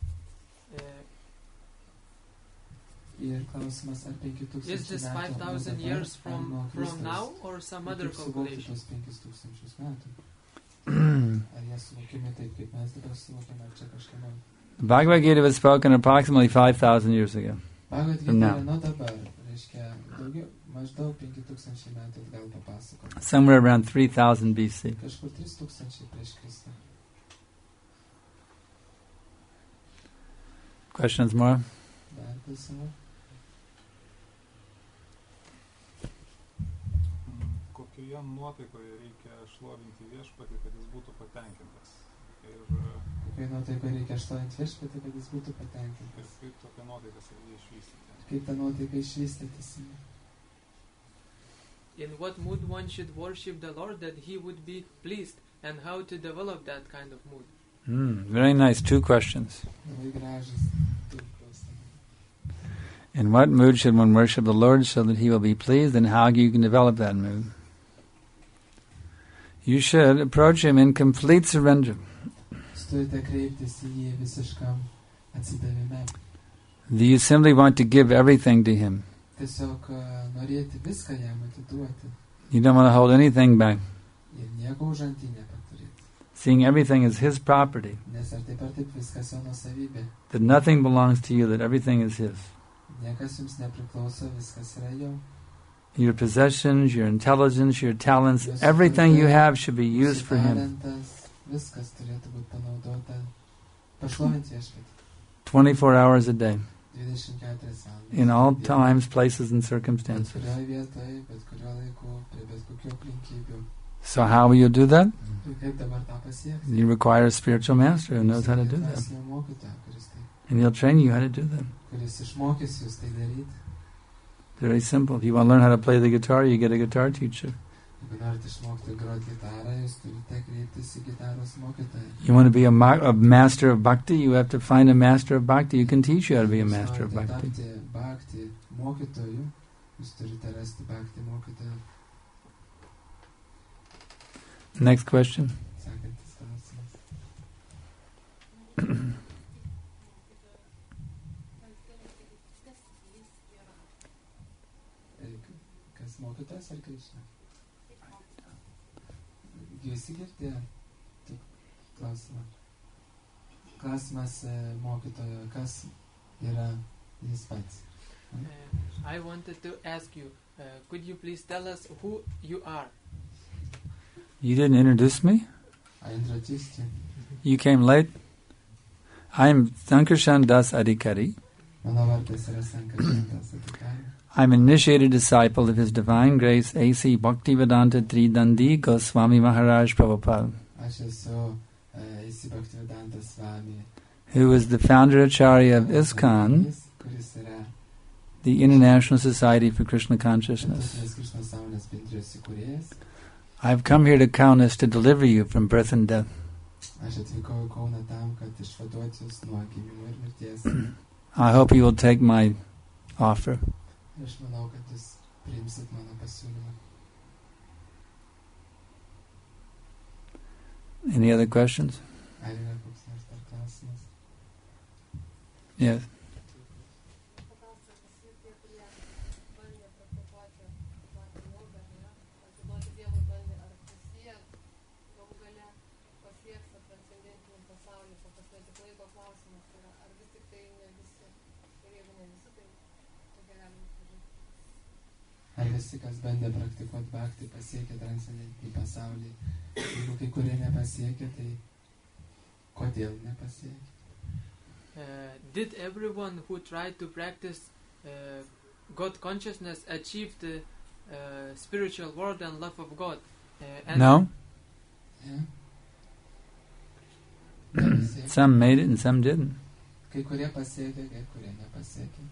Ir klausimas, ar penki tūkstančiai metų. Is this five thousand years from, from now or some other calculation? penkis tūkstančius metų. Ar jie suvokime taip, kaip mes dabar suvokime, ar čia kažkieno? Bhagavad Gita was spoken approximately five thousand years ago. Bhagavad Gita yra nuo dabar, reiškia daugiau. Maždaug penki tūkstančiai metų atgal papasakota. Somewhere around three thousand B C. Kažkur trys tūkstančiai prieš Kristą. Questions more? Dar klausimų? Kokioje nuotaikoje reikia šlovinti viešpatį, kad jis būtų patenkintas? Ir kokioje nuotaikoje reikia šlovinti viešpatį, kad jis būtų patenkintas? Ir kaip tokia nuotaika savyje išvystyti? Kaip ta nuotaika išvystytis? In what mood one should worship the Lord that he would be pleased, and how to develop that kind of mood. Mm, very nice. Two questions. In what mood should one worship the Lord so that he will be pleased, and how you can develop that mood? You should approach him in complete surrender. Do you simply want to give everything to him? Tiesiog norėti viską jam atiduoti. You don't want to hold anything back. Ir nieko už antį nepaturėti. seeing everything as his property, Nes ar taip ar taip viskas jo nuosavybė. that nothing belongs to you, that everything is his. Niekas jums nepriklauso, viskas yra jo. Your possessions, your intelligence, your talents, everything you have should be used for him. Talentas, viskas turėtų būti panaudota pašlovinti viešpatį. twenty-four hours a day, dvidešimt keturias valandas. in all dieną. times, places, and Bet circumstances. kurioje vietoje, bet kuriuo laiku, prie bet kokių aplinkybių. So how will you do that? Ir kaip dabar tą pasiekti? You require a spiritual master who knows how to do that. Dvasinio mokytojo, kuris tai- And he'll train you how to do that. kuris išmokys jūs tai daryti. Very simple. If you want to learn how to play the guitar, you get a guitar teacher. Jeigu norite išmokti groti gitarą, jūs turite kreiptis į gitaros mokytoją. You want to be a, ma- a master of bhakti, you have to find a master of bhakti who can teach you how to be a Jūs master of norite bhakti. tapti bhakti mokytoju, jūs turite rasti bhakti mokytoją. Next question. Sekantis klausimas. E, Kas mokytojas ar Krišna? Visi girdėjo tik klausimą. Klausimas e, mokytojo, kas yra jis pats? Uh, I wanted to ask you, uh, could you please tell us who you are? You didn't introduce me? I introduced you. You came late? I'm Sankarshan Das Adhikari. Mano vardas yra Sankarshantas Adhikari. I'm an initiated disciple of His Divine Grace A C Bhaktivedanta Tridandi Goswami Maharaj Prabhupada, Aš esu uh, Isi Bhaktivedanta Swami. who is the founder Acharya of ISKCON, Jis, kuris yra the International Society for Krishna Consciousness. Tarptautinės Krishnos sąmonės bendrijos įkūrėjas. I've come here to Kaunas to deliver you from birth and death. Aš atvykau į Kauną tam, kad išvaduoti jūs nuo gimimo ir mirties. I hope you will take my offer. Ir aš manau, kad jūs priimsit mano pasiūlymą. Any other questions? Ar yra koks nors dar klausimas? Yes. Ar visi, kas bandė praktikuoti bhakti, pasiekė transcendentinį pasaulį? Jeigu kai kurie nepasiekė, tai kodėl nepasiekė? Uh, did everyone who tried to practice uh, God consciousness achieve the uh, spiritual world and love of God? Uh, and No? Ja? Nepasiekė. Some made it and some didn't. Kai kurie pasiekė, kai kurie nepasiekė.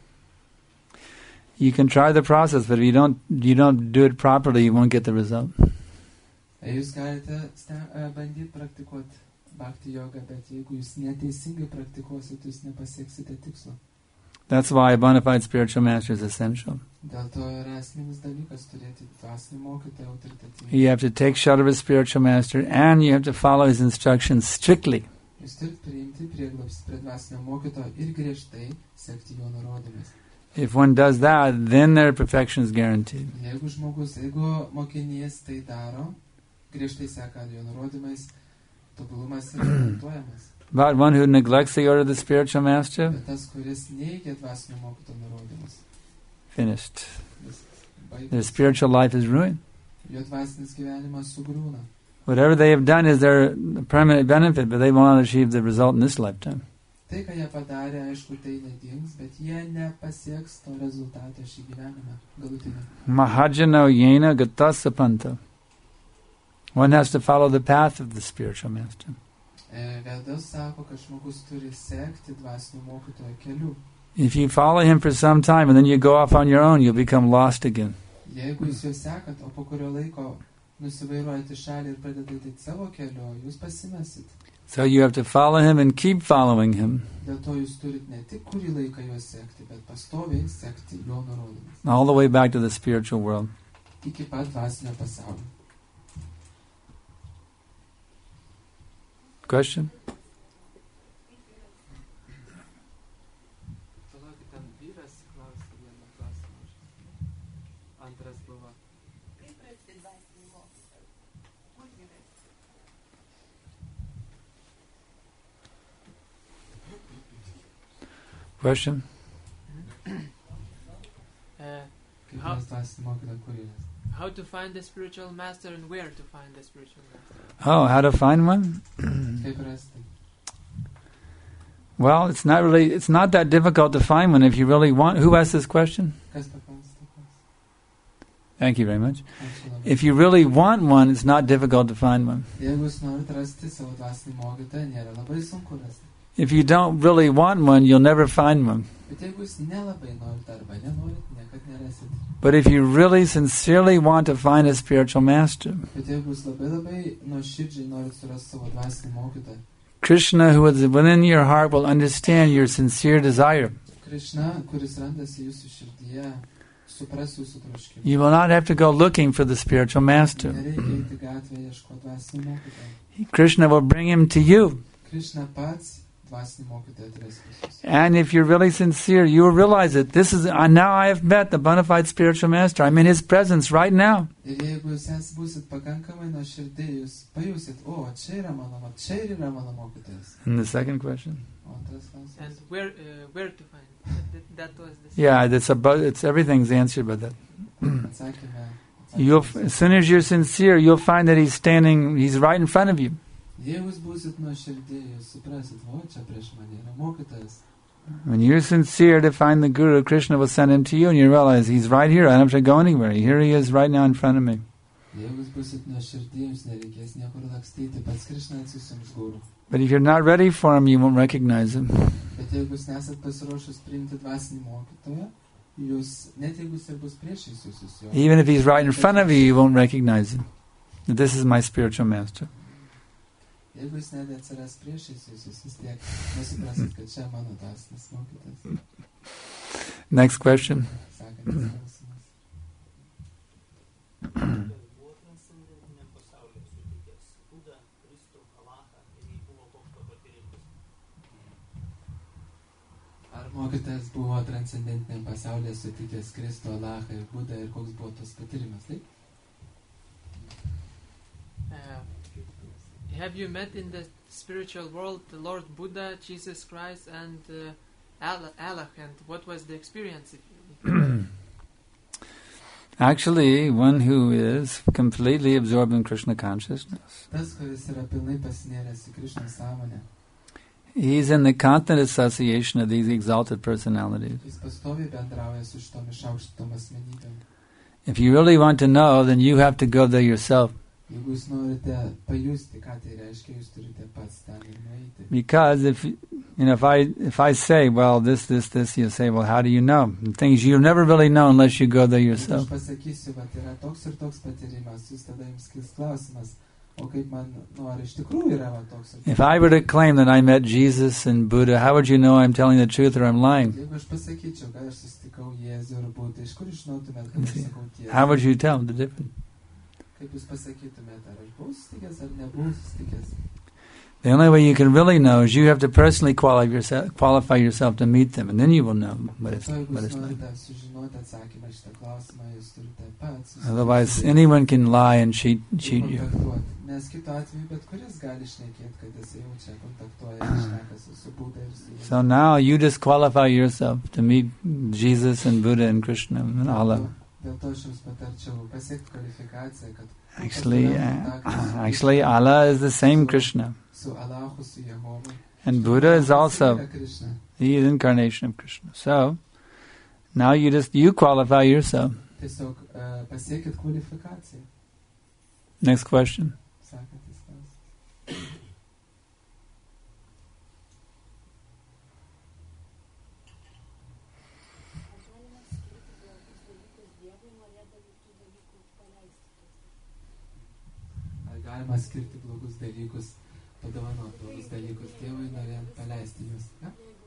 You can try the process, but if you don't you don't do it properly, you won't get the result. Jūs galite sten- e, bandyti praktikuoti bhakti jogą, bet jeigu jūs neteisingai praktikuosite, jūs nepasieksite tikslo. That's why a bona fide spiritual master is essential. Dėl to yra esminis dalykas turėti dvasinį mokytoją autoritetingą. You have to take shelter of a spiritual master, and you have to follow his instructions strictly. Jūs turite priimti prieglobstį prie dvasinio mokytojo ir griežtai sekti jo nurodymus. If one does that, then their perfection is guaranteed. Jeigu žmogus, jeigu mokinys tai daro, griežtai seka jo nurodymais, tobulumas yra garantuojamas. But one who neglects the order of the spiritual master, Bet tas, kuris neigia dvasinio mokytojo nurodymus, finished. viskas Their baigtas. spiritual life is ruined. Jo dvasinis gyvenimas sugriūna. Whatever they have done is their permanent benefit, but they will not achieve the result in this lifetime. Tai, ką jie padarė, aišku, tai nedings, bet jie nepasieks to rezultato šį gyvenimą galutinį. Mahajano yena gatasapanta. One has to follow the path of the spiritual master. E, Vedas sako, kad žmogus turi sekti dvasinio mokytojo keliu. If you follow him for some time and then you go off on your own, you'll become lost again. Jeigu jūs jo sekat, o po kurio laiko nusivairuojate šalį ir pradedate savo keliu, jūs pasimesit. So you have to follow him and keep following him Dėl to jūs turit ne tik kurį laiką jo sekti, bet pastoviai sekti jo nurodymus. all the way back to the spiritual world. Iki pat dvasinio pasaulio. Question? Palaukit, ten vyras klausė vieną klausimą. Antras buvo. Question? Uh, Kaip How- mes dvasinį mokytoją kūrėjas. how to find the spiritual master and where to find the spiritual master? Oh, how to find one? Kaip rasti? Well, it's not really, it's not that difficult to find one if you really want. Who asked this question? Kas paklausė? Thank you very much. Ačiū labai. If you really want one, it's not difficult to find one. Jeigu jūs norit rasti savo dvasinį mokytoją, nėra labai sunku rasti. If you don't really want one, you'll never find one. Bet jeigu jūs nelabai norit arba nenorit, niekad nerasit. But if you really sincerely want to find a spiritual master, Bet jeigu jūs labai labai nuoširdžiai norit surasti savo dvasinį mokytoją, Krishna, who is within your heart, will understand your sincere desire. Krishna, kuris randasi jūsų širdyje, supras jūsų troškimą. You will not have to go looking for the spiritual master. Nereikia eiti gatvėje ieškoti dvasinį mokytoją. Krishna will bring him to you. Krishna pats dvasinį mokytoją atves visus. And if you're really sincere, you will realize it. This is uh, now I have met the bona fide spiritual master. I'm in his presence right now. Ir jeigu jūs es būsit pakankamai nuoširdžiai, jūs pajusit, o, čia yra mano, va, čia ir yra mano mokytojas. And the second question. O antras klausimas. And where uh, where to find? That, that was the Yeah, that's about. It's everything's answered by that. Atsakymė. You'll, as soon as you're sincere, you'll find that he's standing. He's right in front of you. Jeigu jūs būsit nuoširdžiai, jūs suprasit, o, čia prieš mane yra mokytojas. When you're sincere to find the Guru, Krishna will send him to you, and you realize he's right here. I don't have to go anywhere. Here he is, right now in front of me. Jeigu jūs būsit nuoširdžiai, jums nereikės niekur lakstyti, pats Krishna atsiųs jums guru. But if you're not ready for him, you won't recognize him. Bet jeigu jūs nesat pasiruošus priimti dvasinį mokytoją, jūs, net jeigu jis ir bus priešais jūs, jūs jo. Even if he's right in front of you, you won't recognize him. This is my spiritual master. Jeigu jis net atsiras priešais jūs, jūs vis tiek nesuprasit, kad čia mano dvasinis mokytojas. Next question. Sekantis klausimas. Buvo transcendentiniam pasaulyje sutikęs Budą, Kristų, Alachą ir jei buvo koks to patyrimas. Ar mokytojas buvo transcendentiniam pasaulyje sutikęs Kristų, Alachą ir Budą ir koks buvo tas patyrimas, taip? Uh, have you met in the spiritual world the Lord Buddha, Jesus Christ, and uh, Allah, Allah? And what was the experience? If, if Actually, one who is completely absorbed in Krishna consciousness. Tas, kuris yra pilnai pasinėręs į Krishna sąmonę, He's in the constant association of these exalted personalities. jis pastoviai bendrauja su šitom išaukštom asmenybėm. If you really want to know, then you have to go there yourself. Jeigu jūs norite pajusti, ką tai reiškia, jūs turite pats ten ir nueiti. Because if you know, if I if I say, well, this, this, this, you say, well, how do you know? The things you'll never really know unless you go there Jeigu aš yourself. pasakysiu, kad yra toks ir toks patyrimas, jūs tada jums kils klausimas, o kaip man, nu, ar iš tikrųjų yra va toks ir toks. If I were to claim that I met Jesus and Buddha, how would you know I'm telling the truth or I'm lying? Jeigu aš pasakyčiau, kad aš susitikau Jėzų ir Budą, iš kur žinotumėt, kad aš sakau tiesą? How would you tell the difference? Kaip jūs pasakytumėt, ar aš buvau susitikęs, ar nebuvau susitikęs? The only way you can really know is you have to personally qualify yourself, qualify yourself to meet them, and then you will know what it's, To, jeigu what jūs it's like. norite sužinoti atsakymą į šitą klausimą, jūs turite pats Otherwise, anyone can lie and cheat, cheat you. kontaktuoti. Nes kitu atveju bet kuris gali šnekėti, kad jis jau čia kontaktuoja ir šnekasi su Buda ir su Jėzumi. So now you disqualify yourself to meet Jesus and Buddha and Krishna and Allah. Dėl to aš jums patarčiau pasiekti kvalifikaciją, kad Actually, uh, actually, Allah is the same Krishna, su Allahu, su Jehova. and Buddha is also Yra Krishna. the incarnation of Krishna. So now you just you qualify yourself. Tiesiog uh, pasiekit kvalifikaciją. Next question. Sekantis klausimas. Ar galima skirti blogus dalykus, padovanoti blogus dalykus Dievui, norėjant paleisti juos? Ja?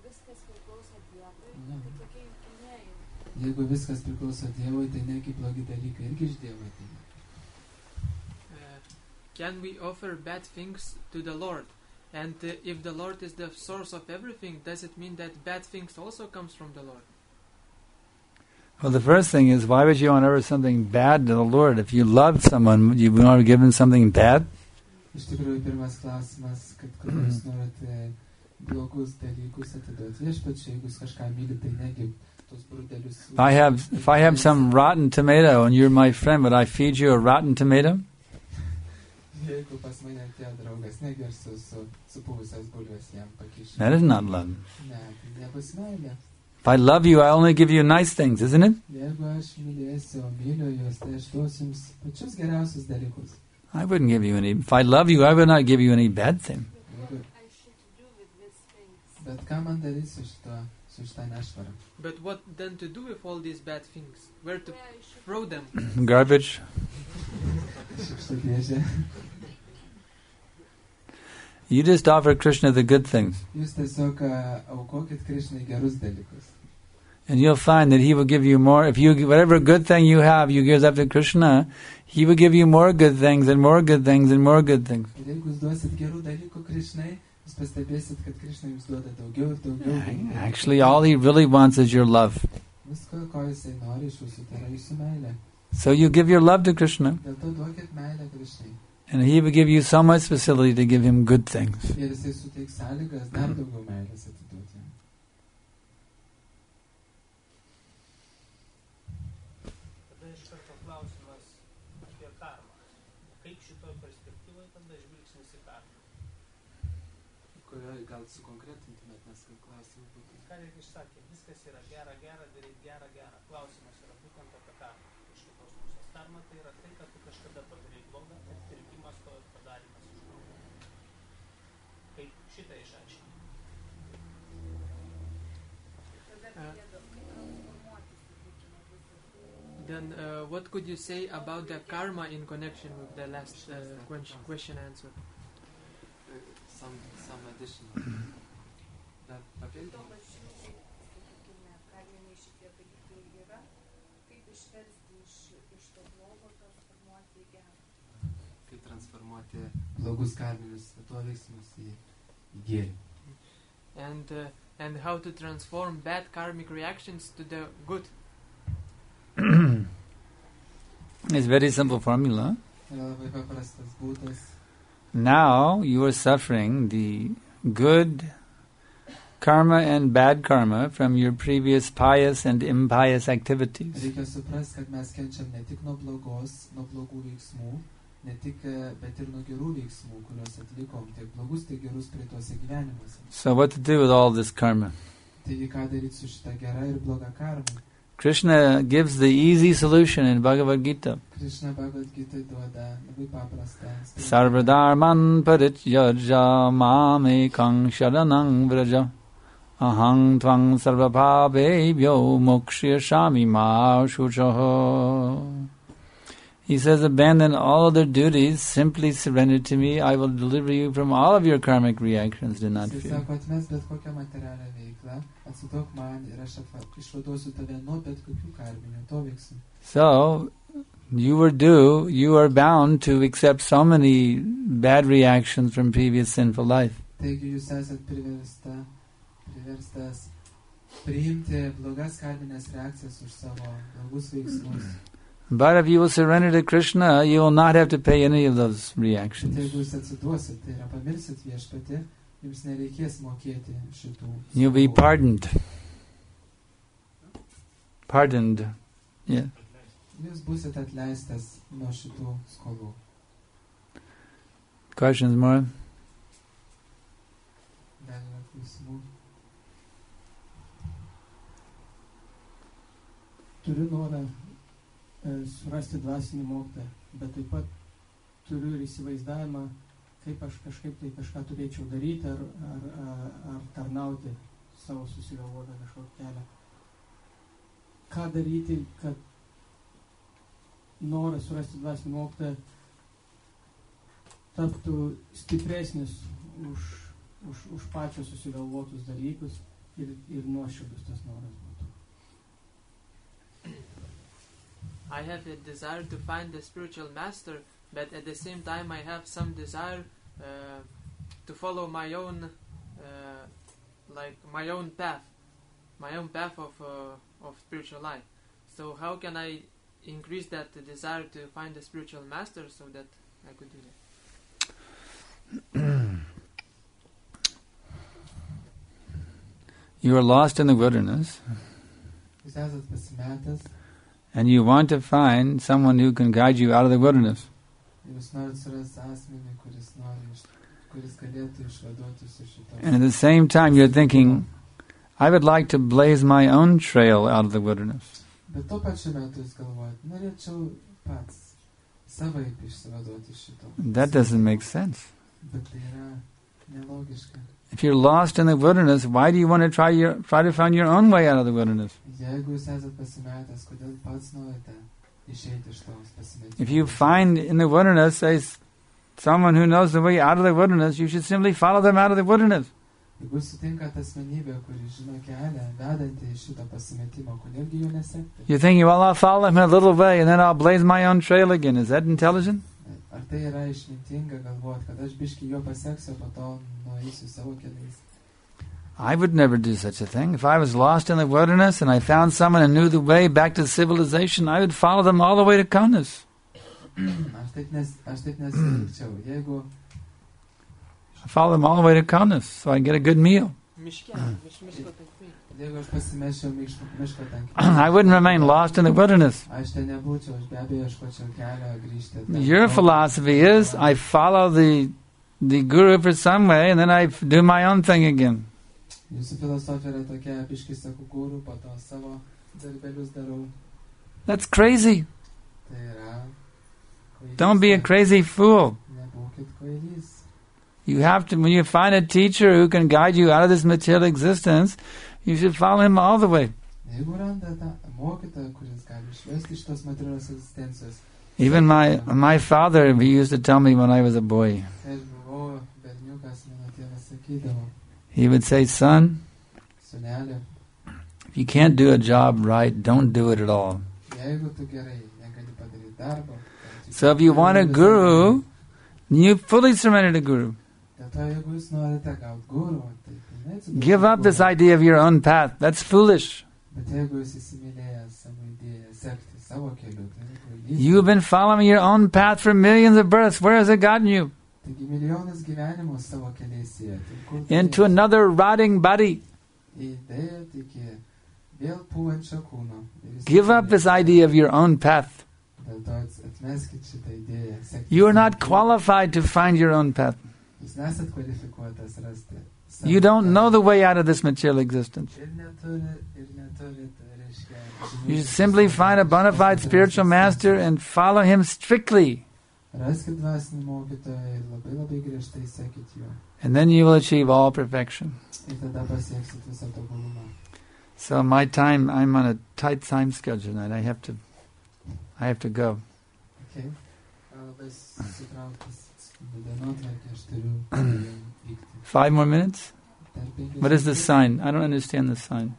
Jeigu viskas priklauso Dievui, tai negi blogi dalykai irgi iš Dievo ateina. uh, can we offer bad things to the Lord? And uh, if the Lord is the source of everything, does it mean that bad things also comes from the Lord? Well, the first thing is, why would you want to offer something bad to the Lord? If you love someone, you want to give them something bad? Iš tikrųjų, pirmas klausimas, kad kur jūs norite blogus dalykus atiduoti viešpačiui, jeigu jūs kažką myli, tai negi tos brudelius. If I have if I have some rotten tomato and you're my friend, would I feed you a rotten tomato? Jeigu pas mane atėjo draugas, negi aš su, su, supuvusias bulves jam pakišiu. That is not love. Ne, tai nebus meilė. If I love you, I only give you nice things, isn't it? Jeigu aš mylėsiu, myliu jūs, tai aš duosiu jums pačius geriausius dalykus. I wouldn't give you any. If I love you, I would not give you any bad thing. Bet ką man darysiu šito, su šitą nešvarą? But what then to do with all these bad things? Where to throw them? Garbage. Šiukšlių dėžę. You just offer Krishna the good things. Jūs tiesiog uh, aukokit Krishnai gerus dalykus. And you'll find that he will give you more. If you, whatever good thing you have, you give up to Krishna, he will give you more good things and more good things and more good things. Ir jeigu jūs duosit gerų dalykų Krishnai, jūs pastebėsit, kad Krishna jums duoda daugiau ir daugiau. Yeah, actually, all he really wants is your love. Visko, ko jisai nori iš jūsų, tai yra jūsų meilė. So you give your love to Krishna. Dėl to duokit meilę Krishnai. And he will give you so much facility to give him good things. Ir jisai suteiks sąlygas dar daugiau meilės atiduoti. Tada iš karto klausimas apie karmą. Kaip šitoj perspektyvoje tada žvilgsnis į karmą? Kurioje gal sukonkretintumėt, nes kaip klausimą būtų. Ką reikia išsakė, viskas yra gera, gera, daryti gera, gera. Klausimas yra būtent apie karmą. Iš kitos pusės karma tai yra tai, kad tu kažkada padarai blogą, atpirkimas to ir padarimas iš blogą. Kaip šitą išaiškinti? Then uh, what could you say about the karma in connection with the last uh, question, question answer? Some, some additional. Dar papildymą. Kaip transformuoti blogus karminius atoveiksmus į, į gėrį. And uh, and how to transform bad karmic reactions to the good? It's a very simple formula. Yra labai paprastas būdas. Now you are suffering the good karma and bad karma from your previous pious and impious activities. Reikia suprasti, kad mes kenčiam ne tik nuo blogos, nuo blogų veiksmų, ne tik, bet ir nuo gerų veiksmų, kuriuos atlikom, tiek blogus, tiek gerus praeituose gyvenimuose. So what to do with all this karma? Taigi ką daryti su šita gera ir bloga karma? Krishna gives the easy solution in Bhagavad Gita. Krishna Bhagavad Gita duoda labai paprastą. Sarvadharman parityaja mamekang sharanang vraja ahang tvang sarvabhavebhyo mokshayashami ma shuchaha. He says, abandon all other duties, simply surrender to me, I will deliver you from all of your karmic reactions, do not fear. So, you were due, you are bound to accept so many bad reactions from previous sinful life. But if you will surrender to Krishna, you will not have to pay any of those reactions. You'll be pardoned. Pardoned. Yeah. Questions more? Turiu norą surasti dvasinį mokytoją, bet taip pat turiu ir įsivaizdavimą, kaip aš kažkaip tai kažką turėčiau daryti ar, ar, ar, ar tarnauti savo susigalvotą kažkokį kelią. Ką daryti, kad noras surasti dvasinį mokytoją taptų stipresnis už, už, už pačios susigalvotus dalykus ir, ir nuoširdus tas noras būtų. I have a desire to find the spiritual master, but at the same time I have some desire uh, to follow my own, uh, like my own path, my own path of uh, of spiritual life. So how can I increase that desire to find the spiritual master so that I could do that? you are lost in the wilderness, Jūs esat pasimetęs, and you want to find someone who can guide you out of the wilderness. jūs norit surasti asmenį, kuris nori, iš- kuris galėtų išvaduoti su šito. And at the same time, you're thinking, I would like to blaze my own trail out of the wilderness. Bet tuo pačiu metu jūs galvojat, norėčiau pats savaip išsivaduoti iš šito. That doesn't make sense. Bet tai yra nelogiška. If you're lost in the wilderness, why do you want to try your try to find your own way out of the wilderness? Jeigu jūs esat pasimetęs, kodėl pats norite išeiti iš tos pasimetimo? If you find in the wilderness, say, s- someone who knows the way out of the wilderness, you should simply follow them out of the wilderness. Jeigu sutinkat asmenybę, kuri žino kelią, vedantį iš šito pasimetimo, kodėlgi jų nesekti? You're thinking, well, I'll follow him a little way and then I'll blaze my own trail again. Is that intelligent? Ar tai yra išmintinga galvoti, kad aš biškį jo paseksiu, po to nueisiu savo keliais? I would never do such a thing. If I was lost in the wilderness and I found someone who knew the way back to civilization, I would follow them all the way to Kaunas. Aš taip, nes, aš taip nesitikčiau. Jeigu I follow them all the way to Kaunas so I get a good meal. Miške, iš miško tankai. Jeigu aš pasimešiau miško, miško tankį, I wouldn't remain lost in the wilderness. aš ten nebūčiau, aš be abejo ieškočiau kelio grįžti. ten. Your philosophy is I follow the the guru for some way and then I f- do my own thing again. Jūsų filosofija yra tokia, biškį sakau gūrų, po to savo darbelius darau. That's crazy. Tai yra kvailystė. Don't be a crazy fool. Nebūkit kvailys. You have to, when you find a teacher who can guide you out of this material existence, you should follow him all the way. Jeigu randate mokytoją, kuris gali išvesti iš tos materialios egzistencijos, Even my my father, he used to tell me when I was a boy, kai aš buvau berniukas, mano tėvas sakydavo, he would say, son, sunelė, if you can't do a job right, don't do it at all. jeigu tu gerai negali padaryti darbo, tai So if you want a guru, you fully surrender to guru. dėl to, jeigu jūs norite gauti guru, tai pilnai atsiduokite Give up this guru. idea of your own path. That's foolish. Bet jeigu jūs įsimylėjęs savo idėją sekti savo keliu, tai yra kvailystė. You've been following your own path for millions of births. Where has it gotten you? Taigi milijonas gyvenimų savo keliais sieja. Tai kur tai Into another rotting body. idėja iki vėl pūvančio kūno. Ir jūs Give up this idea of your own path. Dėl to ats- atmeskit šitą idėją. sekti You are savo not keliu. qualified to find your own path. Jūs nesat kvalifikuotas rasti. savo You don't kelią. know the way out of this material existence. Ir neturi, ir neturi, tai reiškia, You žinių should simply iš find a savo bona fide materialios spiritual master egzistencijos. and follow him strictly. Raskit dvasinį mokytoją ir labai labai griežtai sekit juo. And then you will achieve all perfection. Ir tada pasieksit visą tobulumą. So my time, I'm on a tight time schedule tonight. I have to, I have to go. Okay. Labai sutrauktas dienotvarkė, aš turiu jau vykti. Five more minutes? Dar penkias What is the minutės. sign? I don't understand the sign.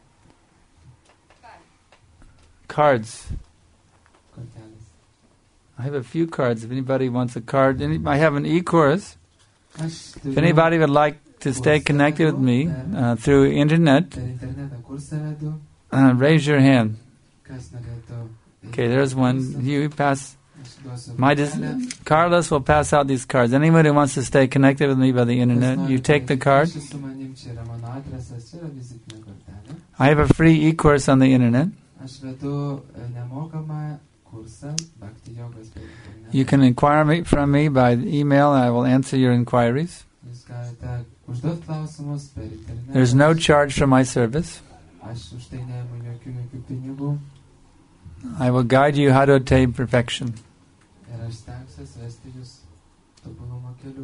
Cards. Kortelės. I have a few cards. If anybody wants a card, any, I have an e-course. Aš If turiu anybody would like to stay connected with me uh, through internet, per internetą kursą vedu, uh, raise your hand. kas norėtų. Okay, there's one. You pass. Aš duosiu My dis- kortelę. Carlos will pass out these cards. Anyone who wants to stay connected with me by the internet, you take the card. Šis su manim, čia yra mano adresas, čia yra vizitinė kortelė. I have a free e-course on the internet. Aš vedu e, nemokamą kursą Bhakti Jogos per internetą. You can inquire me, from me by email, and I will answer your inquiries. Jūs galite užduoti klausimus per internetą. There's no charge for my service. Aš už tai neimu jokių, jokių pinigų. I will guide you how to attain perfection. Ir aš stengsiuosi vesti jūs tobulumo keliu.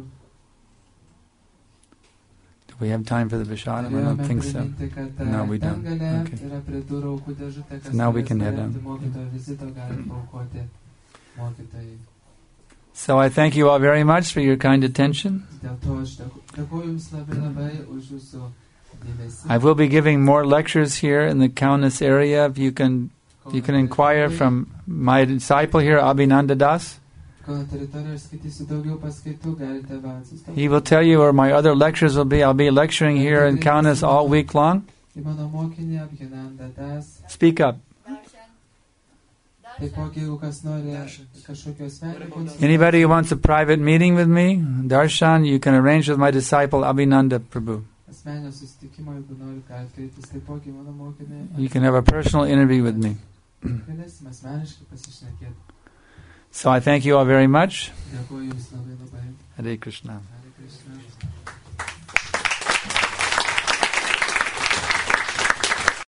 Do we have time for the Vishadam? I don't Norėjome think so. priminti, kad e, No, we ten don't. gale Okay. yra prie durų aukų dėžutė, kas So now we norės can head paremti on. mokytojo vizito, gali paaukoti mokytojai. So I thank you all very much for your kind attention. Dėl to aš dėku- dėkuoju Jums labai labai už Jūsų dėmesį. I will be giving more lectures here in the Kaunas area. If you can, you can inquire from my disciple here, Abhinanda Das. Kauno teritorijoje aš skaitysiu daugiau paskaitų, galite man atsistoti. He will tell you where my other lectures will be. I'll be lecturing here in Kaunas all week long. Į mano mokinį Abhinanda Das. Speak up. Taipogi, jeigu kas nori kažkokio asmeninio konsultacijos. Anybody who wants a private meeting with me, Darshan, you can arrange with my disciple Abhinanda Prabhu. asmenio susitikimo, jeigu nori, gali kreiptis taipogi mano mokinį. You can have a personal interview with me. Galėsim asmeniškai pasišnekėti. So I thank you all very much. Dėkuoju Jums labai labai. Hare Krishna. Hare Krishna.